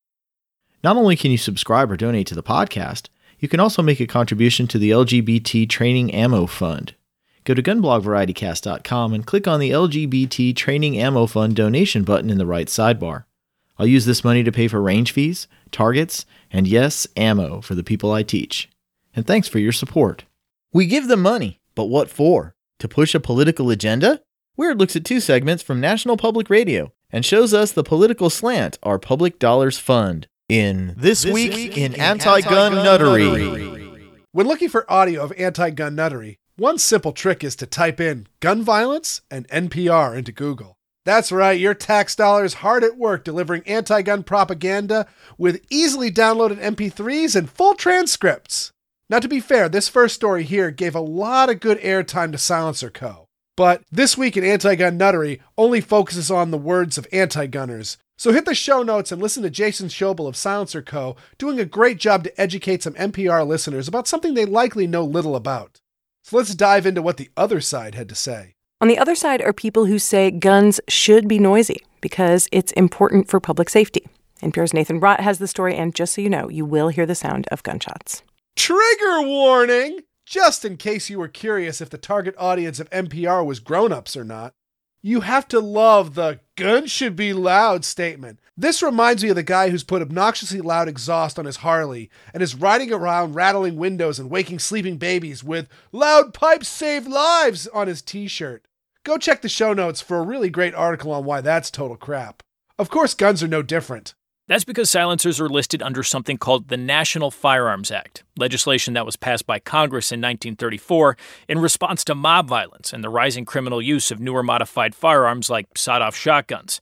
Not only can you subscribe or donate to the podcast, you can also make a contribution to the L G B T Training Ammo Fund. Go to gun blog variety cast dot com and click on the L G B T Training Ammo Fund donation button in the right sidebar. I'll use this money to pay for range fees, targets, and yes, ammo for the people I teach. And thanks for your support. We give them money, but what for? To push a political agenda? Weird looks at two segments from National Public Radio and shows us the political slant our public dollars fund in This, this Week, week in, in Anti-Gun, Anti-Gun Nuttery. Nuttery. When looking for audio of Anti-Gun Nuttery, one simple trick is to type in gun violence and N P R into Google. That's right, your tax dollars hard at work delivering anti-gun propaganda with easily downloaded M P threes and full transcripts. Now, to be fair, this first story here gave a lot of good airtime to Silencer Co. But This Week in Anti-Gun Nuttery only focuses on the words of anti-gunners. So hit the show notes and listen to Jason Schobel of Silencer Co. doing a great job to educate some N P R listeners about something they likely know little about. So let's dive into what the other side had to say. On the other side are people who say guns should be noisy because it's important for public safety. N P R's Nathan Rott has the story, and just so you know, you will hear the sound of gunshots. Trigger warning! Just in case you were curious if the target audience of N P R was grown-ups or not, you have to love the "gun should be loud" statement. This reminds me of the guy who's put obnoxiously loud exhaust on his Harley and is riding around rattling windows and waking sleeping babies with "loud pipes save lives" on his t-shirt. Go check the show notes for a really great article on why that's total crap. Of course, guns are no different. That's because silencers are listed under something called the National Firearms Act, legislation that was passed by Congress in nineteen thirty-four in response to mob violence and the rising criminal use of newer modified firearms like sawed-off shotguns.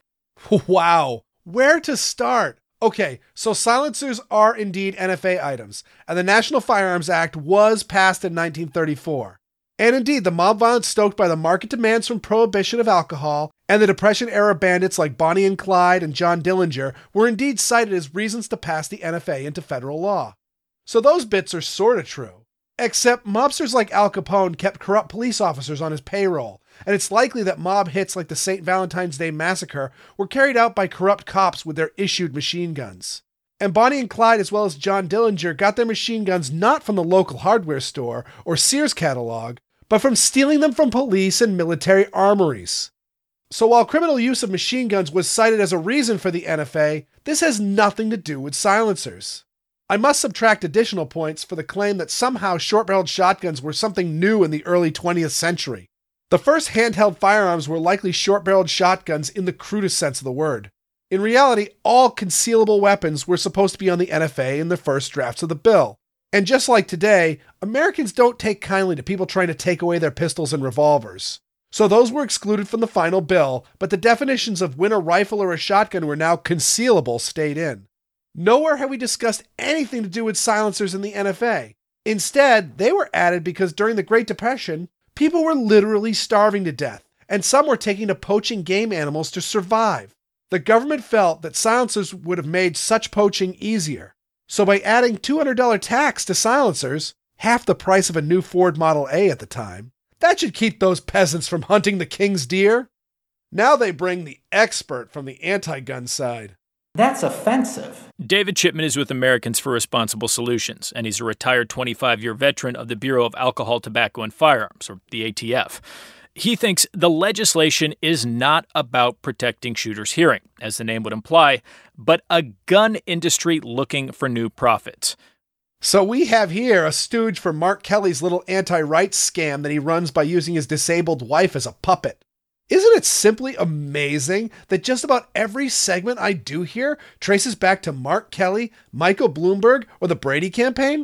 Wow, where to start? Okay, so silencers are indeed N F A items, and the National Firearms Act was passed in nineteen thirty-four. And indeed, the mob violence stoked by the market demands from prohibition of alcohol and the Depression-era bandits like Bonnie and Clyde and John Dillinger were indeed cited as reasons to pass the N F A into federal law. So those bits are sorta true. Except mobsters like Al Capone kept corrupt police officers on his payroll, and it's likely that mob hits like the Saint Valentine's Day Massacre were carried out by corrupt cops with their issued machine guns. And Bonnie and Clyde, as well as John Dillinger, got their machine guns not from the local hardware store or Sears catalog, but from stealing them from police and military armories. So while criminal use of machine guns was cited as a reason for the N F A, this has nothing to do with silencers. I must subtract additional points for the claim that somehow short-barreled shotguns were something new in the early twentieth century. The first handheld firearms were likely short-barreled shotguns in the crudest sense of the word. In reality, all concealable weapons were supposed to be on the N F A in the first drafts of the bill. And just like today, Americans don't take kindly to people trying to take away their pistols and revolvers. So those were excluded from the final bill, but the definitions of when a rifle or a shotgun were now concealable stayed in. Nowhere have we discussed anything to do with silencers in the N F A. Instead, they were added because during the Great Depression, people were literally starving to death, and some were taking to poaching game animals to survive. The government felt that silencers would have made such poaching easier. So by adding two hundred dollars tax to silencers, half the price of a new Ford Model A at the time, that should keep those peasants from hunting the king's deer. Now they bring the expert from the anti-gun side. That's offensive. David Chipman is with Americans for Responsible Solutions, and he's a retired twenty-five-year veteran of the Bureau of Alcohol, Tobacco, and Firearms, or the A T F. He thinks the legislation is not about protecting shooters' hearing, as the name would imply, but a gun industry looking for new profits. So we have here a stooge for Mark Kelly's little anti-rights scam that he runs by using his disabled wife as a puppet. Isn't it simply amazing that just about every segment I do here traces back to Mark Kelly, Michael Bloomberg, or the Brady campaign?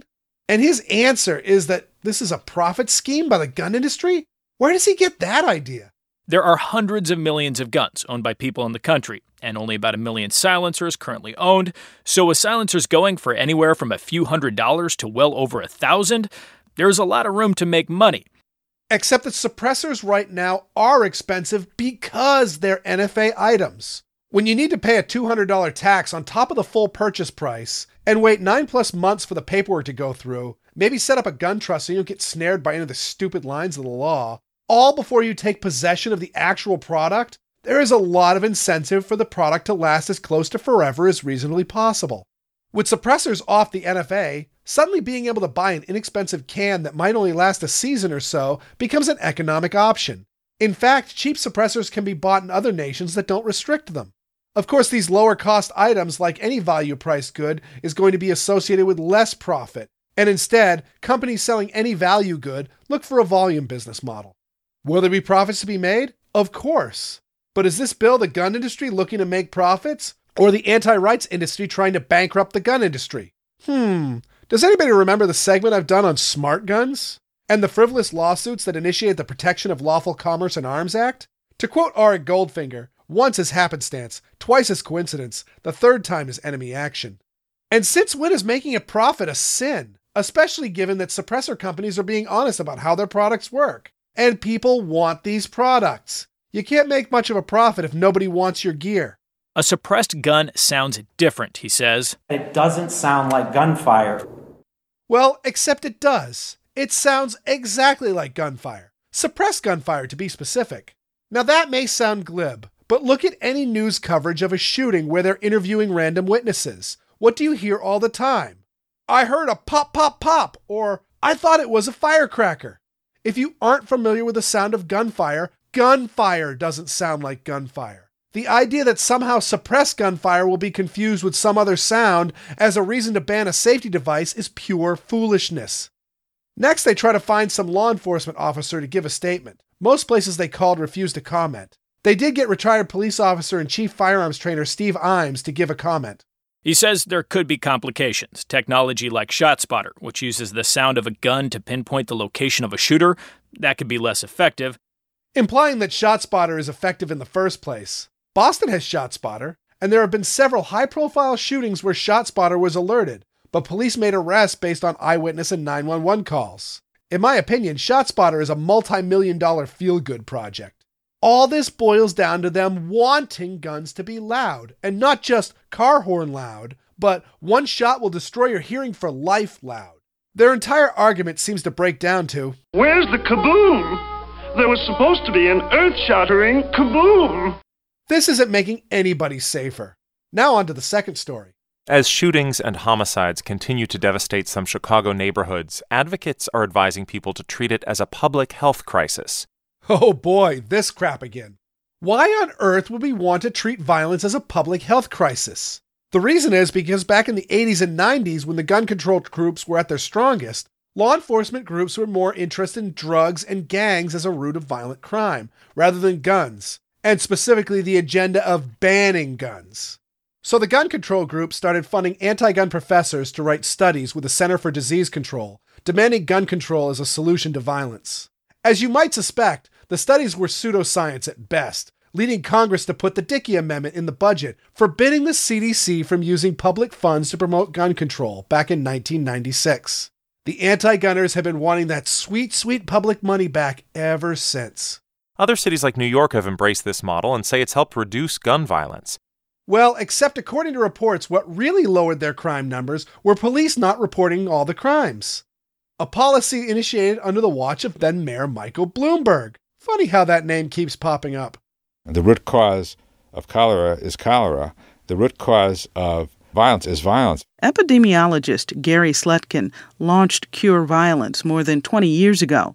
And his answer is that this is a profit scheme by the gun industry? Where does he get that idea? There are hundreds of millions of guns owned by people in the country, and only about a million silencers currently owned. So with silencers going for anywhere from a few hundred dollars to well over a thousand, there's a lot of room to make money. Except that suppressors right now are expensive because they're N F A items. When you need to pay a two hundred dollars tax on top of the full purchase price and wait nine plus months for the paperwork to go through, maybe set up a gun trust so you don't get snared by any of the stupid lines of the law, all before you take possession of the actual product, there is a lot of incentive for the product to last as close to forever as reasonably possible. With suppressors off the N F A, suddenly being able to buy an inexpensive can that might only last a season or so becomes an economic option. In fact, cheap suppressors can be bought in other nations that don't restrict them. Of course, these lower cost items, like any value priced good, is going to be associated with less profit, and instead, companies selling any value good look for a volume business model. Will there be profits to be made? Of course. But is this bill the gun industry looking to make profits, or the anti-rights industry trying to bankrupt the gun industry? Hmm, does anybody remember the segment I've done on smart guns? And the frivolous lawsuits that initiate the Protection of Lawful Commerce in Arms Act? To quote Auric Goldfinger, once is happenstance, twice is coincidence, the third time is enemy action. And since when is making a profit a sin? Especially given that suppressor companies are being honest about how their products work. And people want these products. You can't make much of a profit if nobody wants your gear. A suppressed gun sounds different, he says. It doesn't sound like gunfire. Well, except it does. It sounds exactly like gunfire. Suppressed gunfire, to be specific. Now that may sound glib, but look at any news coverage of a shooting where they're interviewing random witnesses. What do you hear all the time? I heard a pop, pop, pop, or I thought it was a firecracker. If you aren't familiar with the sound of gunfire, gunfire doesn't sound like gunfire. The idea that somehow suppressed gunfire will be confused with some other sound as a reason to ban a safety device is pure foolishness. Next, they try to find some law enforcement officer to give a statement. Most places they called refused to comment. They did get retired police officer and chief firearms trainer Steve Imes to give a comment. He says there could be complications. Technology like ShotSpotter, which uses the sound of a gun to pinpoint the location of a shooter, that could be less effective. Implying that ShotSpotter is effective in the first place. Boston has ShotSpotter, and there have been several high-profile shootings where ShotSpotter was alerted, but police made arrests based on eyewitness and nine one one calls. In my opinion, ShotSpotter is a multi-million dollar feel-good project. All this boils down to them wanting guns to be loud, and not just car horn loud, but one shot will destroy your hearing for life loud. Their entire argument seems to break down to, where's the kaboom? There was supposed to be an earth-shattering kaboom. This isn't making anybody safer. Now on to the second story. As shootings and homicides continue to devastate some Chicago neighborhoods, advocates are advising people to treat it as a public health crisis. Oh boy, this crap again. Why on earth would we want to treat violence as a public health crisis? The reason is because back in the eighties and nineties, when the gun control groups were at their strongest, law enforcement groups were more interested in drugs and gangs as a root of violent crime, rather than guns, and specifically the agenda of banning guns. So the gun control group started funding anti-gun professors to write studies with the Center for Disease Control, demanding gun control as a solution to violence. As you might suspect, the studies were pseudoscience at best, leading Congress to put the Dickey Amendment in the budget, forbidding the C D C from using public funds to promote gun control back in nineteen ninety-six. The anti-gunners have been wanting that sweet, sweet public money back ever since. Other cities like New York have embraced this model and say it's helped reduce gun violence. Well, except according to reports, what really lowered their crime numbers were police not reporting all the crimes. A policy initiated under the watch of then Mayor Michael Bloomberg. Funny how that name keeps popping up. The root cause of cholera is cholera. The root cause of violence is violence. Epidemiologist Gary Slutkin launched Cure Violence more than twenty years ago.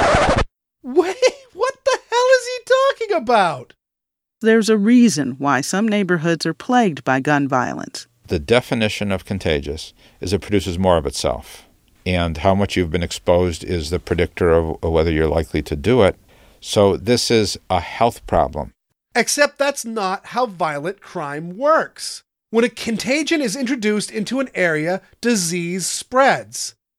Wait, what the hell is he talking about? There's a reason why some neighborhoods are plagued by gun violence. The definition of contagious is it produces more of itself. And how much you've been exposed is the predictor of whether you're likely to do it. So this is a health problem. Except that's not how violent crime works. When a contagion is introduced into an area, disease spreads.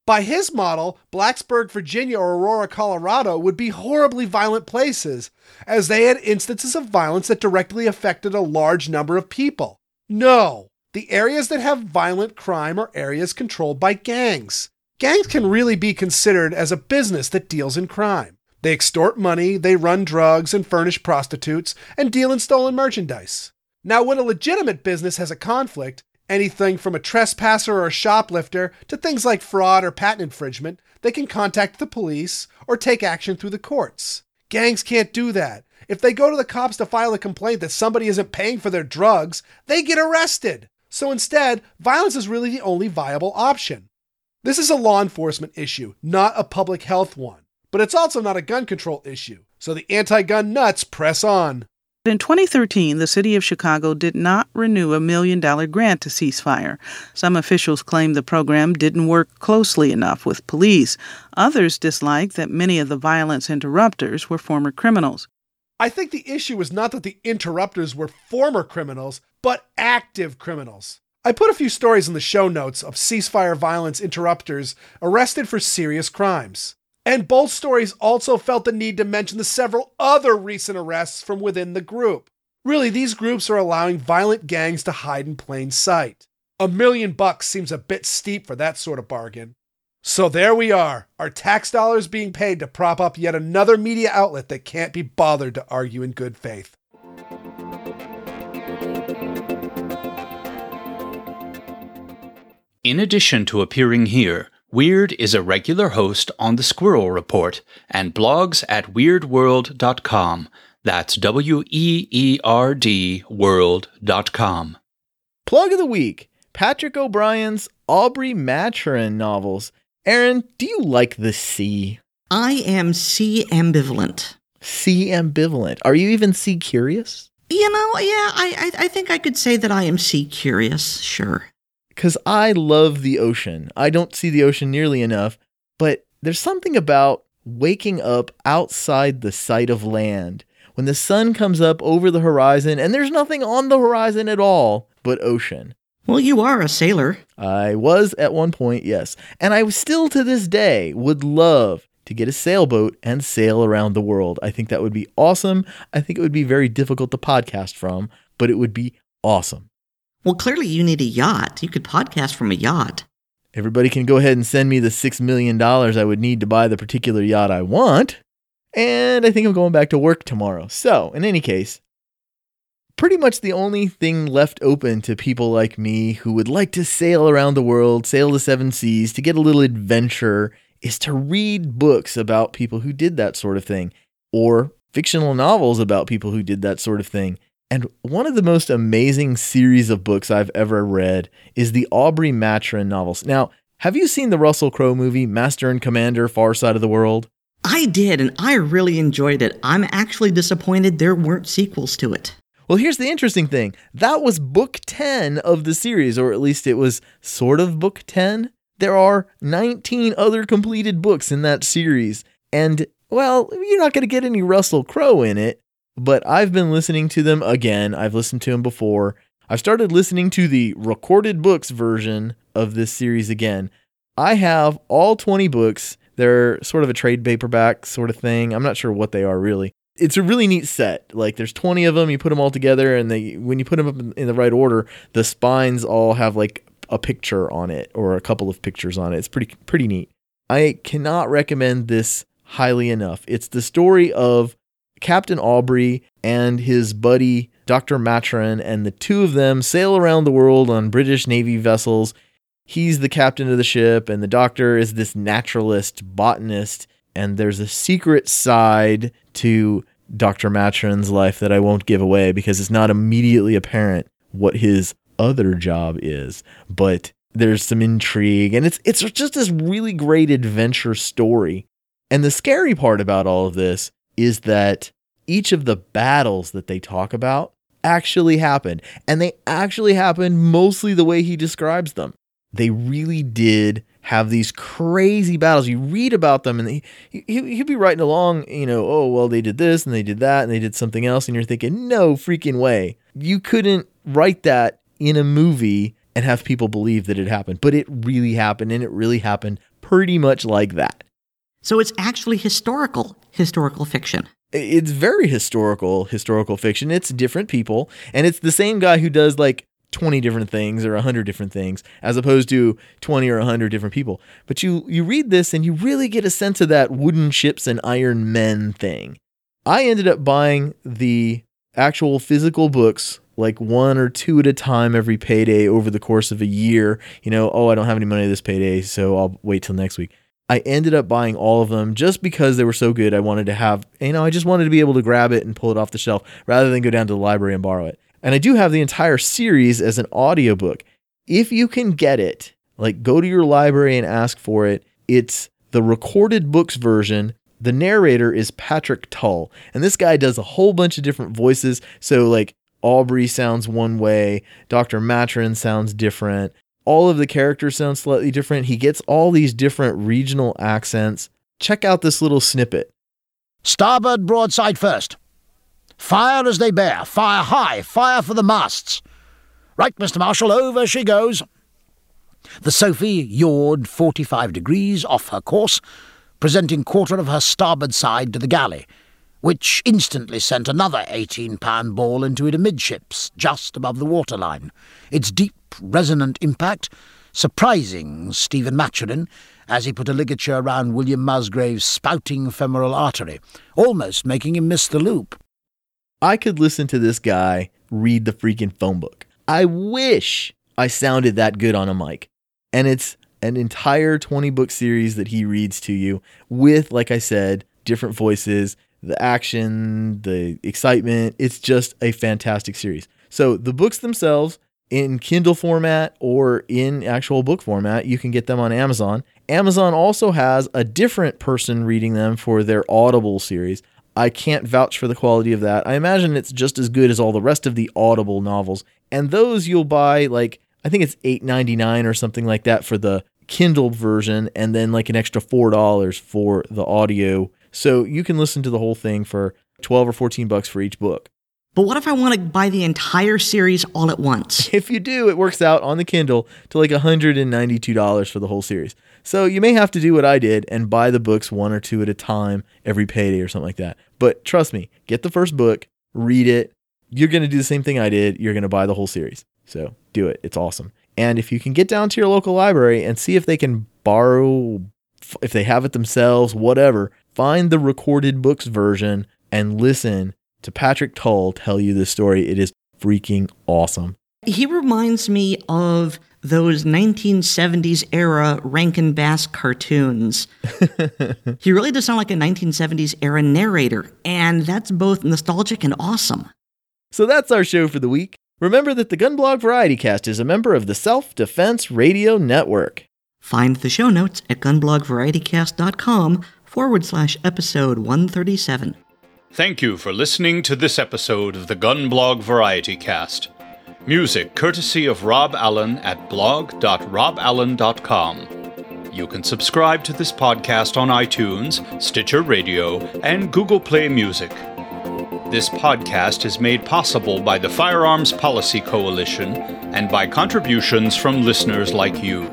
By his model, Blacksburg, Virginia or Aurora, Colorado would be horribly violent places, as they had instances of violence that directly affected a large number of people. No, the areas that have violent crime are areas controlled by gangs. Gangs can really be considered as a business that deals in crime. They extort money, they run drugs and furnish prostitutes, and deal in stolen merchandise. Now, when a legitimate business has a conflict, anything from a trespasser or a shoplifter to things like fraud or patent infringement, they can contact the police or take action through the courts. Gangs can't do that. If they go to the cops to file a complaint that somebody isn't paying for their drugs, they get arrested. So instead, violence is really the only viable option. This is a law enforcement issue, not a public health one. But it's also not a gun control issue. So the anti-gun nuts press on. In twenty thirteen, the city of Chicago did not renew a million-dollar grant to ceasefire. Some officials claimed the program didn't work closely enough with police. Others disliked that many of the violence interrupters were former criminals. I think the issue was not that the interrupters were former criminals, but active criminals. I put a few stories in the show notes of ceasefire violence interrupters arrested for serious crimes. And both stories also felt the need to mention the several other recent arrests from within the group. Really, these groups are allowing violent gangs to hide in plain sight. A million bucks seems a bit steep for that sort of bargain. So there we are, our tax dollars being paid to prop up yet another media outlet that can't be bothered to argue in good faith. In addition to appearing here, Weird is a regular host on The Squirrel Report and blogs at weird world dot com. That's W E E R D world dot com. Plug of the week, Patrick O'Brien's Aubrey Maturin novels. Aaron, do you like the sea? I am sea ambivalent. Sea ambivalent. Are you even sea curious? You know, yeah, I, I, I think I could say that I am sea curious, sure. Because I love the ocean. I don't see the ocean nearly enough, but there's something about waking up outside the sight of land when the sun comes up over the horizon and there's nothing on the horizon at all but ocean. Well, you are a sailor. I was at one point, yes. And I still to this day would love to get a sailboat and sail around the world. I think that would be awesome. I think it would be very difficult to podcast from, but it would be awesome. Well, clearly you need a yacht. You could podcast from a yacht. Everybody can go ahead and send me the six million dollars I would need to buy the particular yacht I want. And I think I'm going back to work tomorrow. So, in any case, pretty much the only thing left open to people like me who would like to sail around the world, sail the seven seas, to get a little adventure, is to read books about people who did that sort of thing, or fictional novels about people who did that sort of thing. And one of the most amazing series of books I've ever read is the Aubrey Maturin novels. Now, have you seen the Russell Crowe movie, Master and Commander, Far Side of the World? I did, and I really enjoyed it. I'm actually disappointed there weren't sequels to it. Well, here's the interesting thing. That was book ten of the series, or at least it was sort of book ten. There are nineteen other completed books in that series. And, well, you're not going to get any Russell Crowe in it. But I've been listening to them again. I've listened to them before. I've started listening to the recorded books version of this series again. I have all twenty books. They're sort of a trade paperback sort of thing. I'm not sure what they are really. It's a really neat set. Like there's twenty of them. You put them all together, and they when you put them up in, in the right order, the spines all have like a picture on it or a couple of pictures on it. It's pretty pretty neat. I cannot recommend this highly enough. It's the story of Captain Aubrey and his buddy, Doctor Maturin, and the two of them sail around the world on British Navy vessels. He's the captain of the ship, and the doctor is this naturalist, botanist, and there's a secret side to Doctor Maturin's life that I won't give away because it's not immediately apparent what his other job is, but there's some intrigue, and it's it's just this really great adventure story. And the scary part about all of this is that each of the battles that they talk about actually happened. And they actually happened mostly the way he describes them. They really did have these crazy battles. You read about them and they, he, he'd be writing along, you know, oh, well, they did this and they did that and they did something else. And you're thinking, no freaking way. You couldn't write that in a movie and have people believe that it happened. But it really happened, and it really happened pretty much like that. So it's actually historical, historical fiction. It's very historical, historical fiction. It's different people, and it's the same guy who does like twenty different things or one hundred different things, as opposed to twenty or one hundred different people. But you, you read this and you really get a sense of that wooden ships and iron men thing. I ended up buying the actual physical books, like one or two at a time every payday over the course of a year. You know, oh, I don't have any money this payday, so I'll wait till next week. I ended up buying all of them just because they were so good. I wanted to have, you know, I just wanted to be able to grab it and pull it off the shelf rather than go down to the library and borrow it. And I do have the entire series as an audiobook. If you can get it, like go to your library and ask for it. It's the recorded books version. The narrator is Patrick Tull. And this guy does a whole bunch of different voices. So like Aubrey sounds one way, Doctor Matron sounds different. All of the characters sound slightly different. He gets all these different regional accents. Check out this little snippet. Starboard broadside first. Fire as they bear. Fire high. Fire for the masts. Right, Mister Marshal, over she goes. The Sophie yawed forty-five degrees off her course, presenting quarter of her starboard side to the galley, which instantly sent another eighteen-pound ball into it amidships, just above the waterline. Its deep, resonant impact surprising Stephen Maturin as he put a ligature round William Musgrave's spouting femoral artery, almost making him miss the loop. I could listen to this guy read the freaking phone book. I wish I sounded that good on a mic. And it's an entire twenty-book series that he reads to you with, like I said, different voices, the action, the excitement. It's just a fantastic series. So the books themselves, in Kindle format or in actual book format, you can get them on Amazon. Amazon also has a different person reading them for their Audible series. I can't vouch for the quality of that. I imagine it's just as good as all the rest of the Audible novels. And those you'll buy, like, I think it's eight ninety-nine or something like that for the Kindle version, and then like an extra four dollars for the audio. So you can listen to the whole thing for twelve or fourteen bucks for each book. But what if I want to buy the entire series all at once? If you do, it works out on the Kindle to like one hundred ninety-two dollars for the whole series. So you may have to do what I did and buy the books one or two at a time every payday or something like that. But trust me, get the first book, read it. You're going to do the same thing I did. You're going to buy the whole series. So do it. It's awesome. And if you can get down to your local library and see if they can borrow, if they have it themselves, whatever, find the recorded books version and listen to Patrick Tull tell you this story. It is freaking awesome. He reminds me of those nineteen seventies era Rankin Bass cartoons. He really does sound like a nineteen seventies era narrator, and that's both nostalgic and awesome. So that's our show for the week. Remember that the Gunblog Variety Cast is a member of the Self-Defense Radio Network. Find the show notes at gunblogvarietycast.com forward slash episode 137. Thank you for listening to this episode of the Gunblog Variety Cast. Music courtesy of Rob Allen at blog dot rob allen dot com. You can subscribe to this podcast on iTunes, Stitcher Radio, and Google Play Music. This podcast is made possible by the Firearms Policy Coalition and by contributions from listeners like you.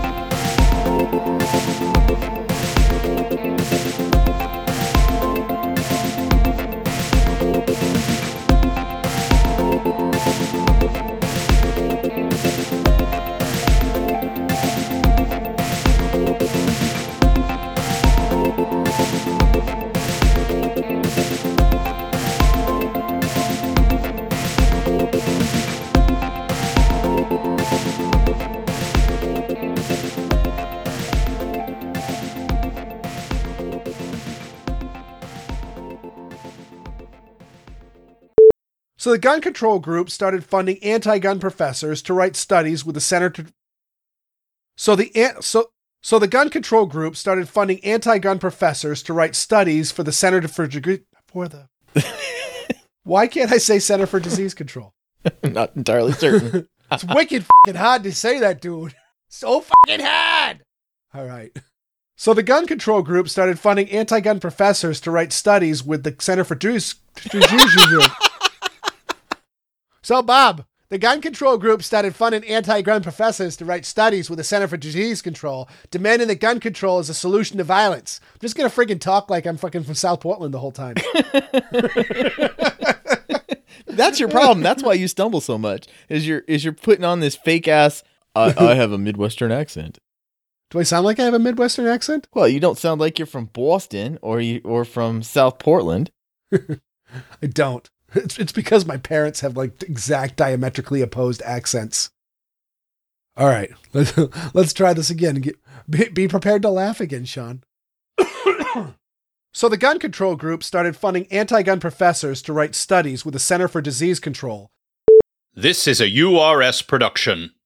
So the gun control group started funding anti-gun professors to write studies with the Center to... So the so so the gun control group started funding anti-gun professors to write studies for the Center for Degree for the. Why can't I say Center for Disease Control? I'm not entirely certain. It's wicked fucking hard to say that, dude. So fucking hard. All right. So the gun control group started funding anti-gun professors to write studies with the Center for Disease. So, Bob, The gun control group started funding anti-gun professors to write studies with the Center for Disease Control, demanding that gun control is a solution to violence. I'm just going to freaking talk like I'm fucking from South Portland the whole time. That's your problem. That's why you stumble so much, is you're, is you're putting on this fake-ass, I, I have a Midwestern accent. Do I sound like I have a Midwestern accent? Well, you don't sound like you're from Boston or you or from South Portland. I don't. It's, it's because my parents have like exact diametrically opposed accents. All right, let's, let's try this again. Get, be, be prepared to laugh again, Sean. So the gun control group started funding anti-gun professors to write studies with the Center for Disease Control. This is a U R S production.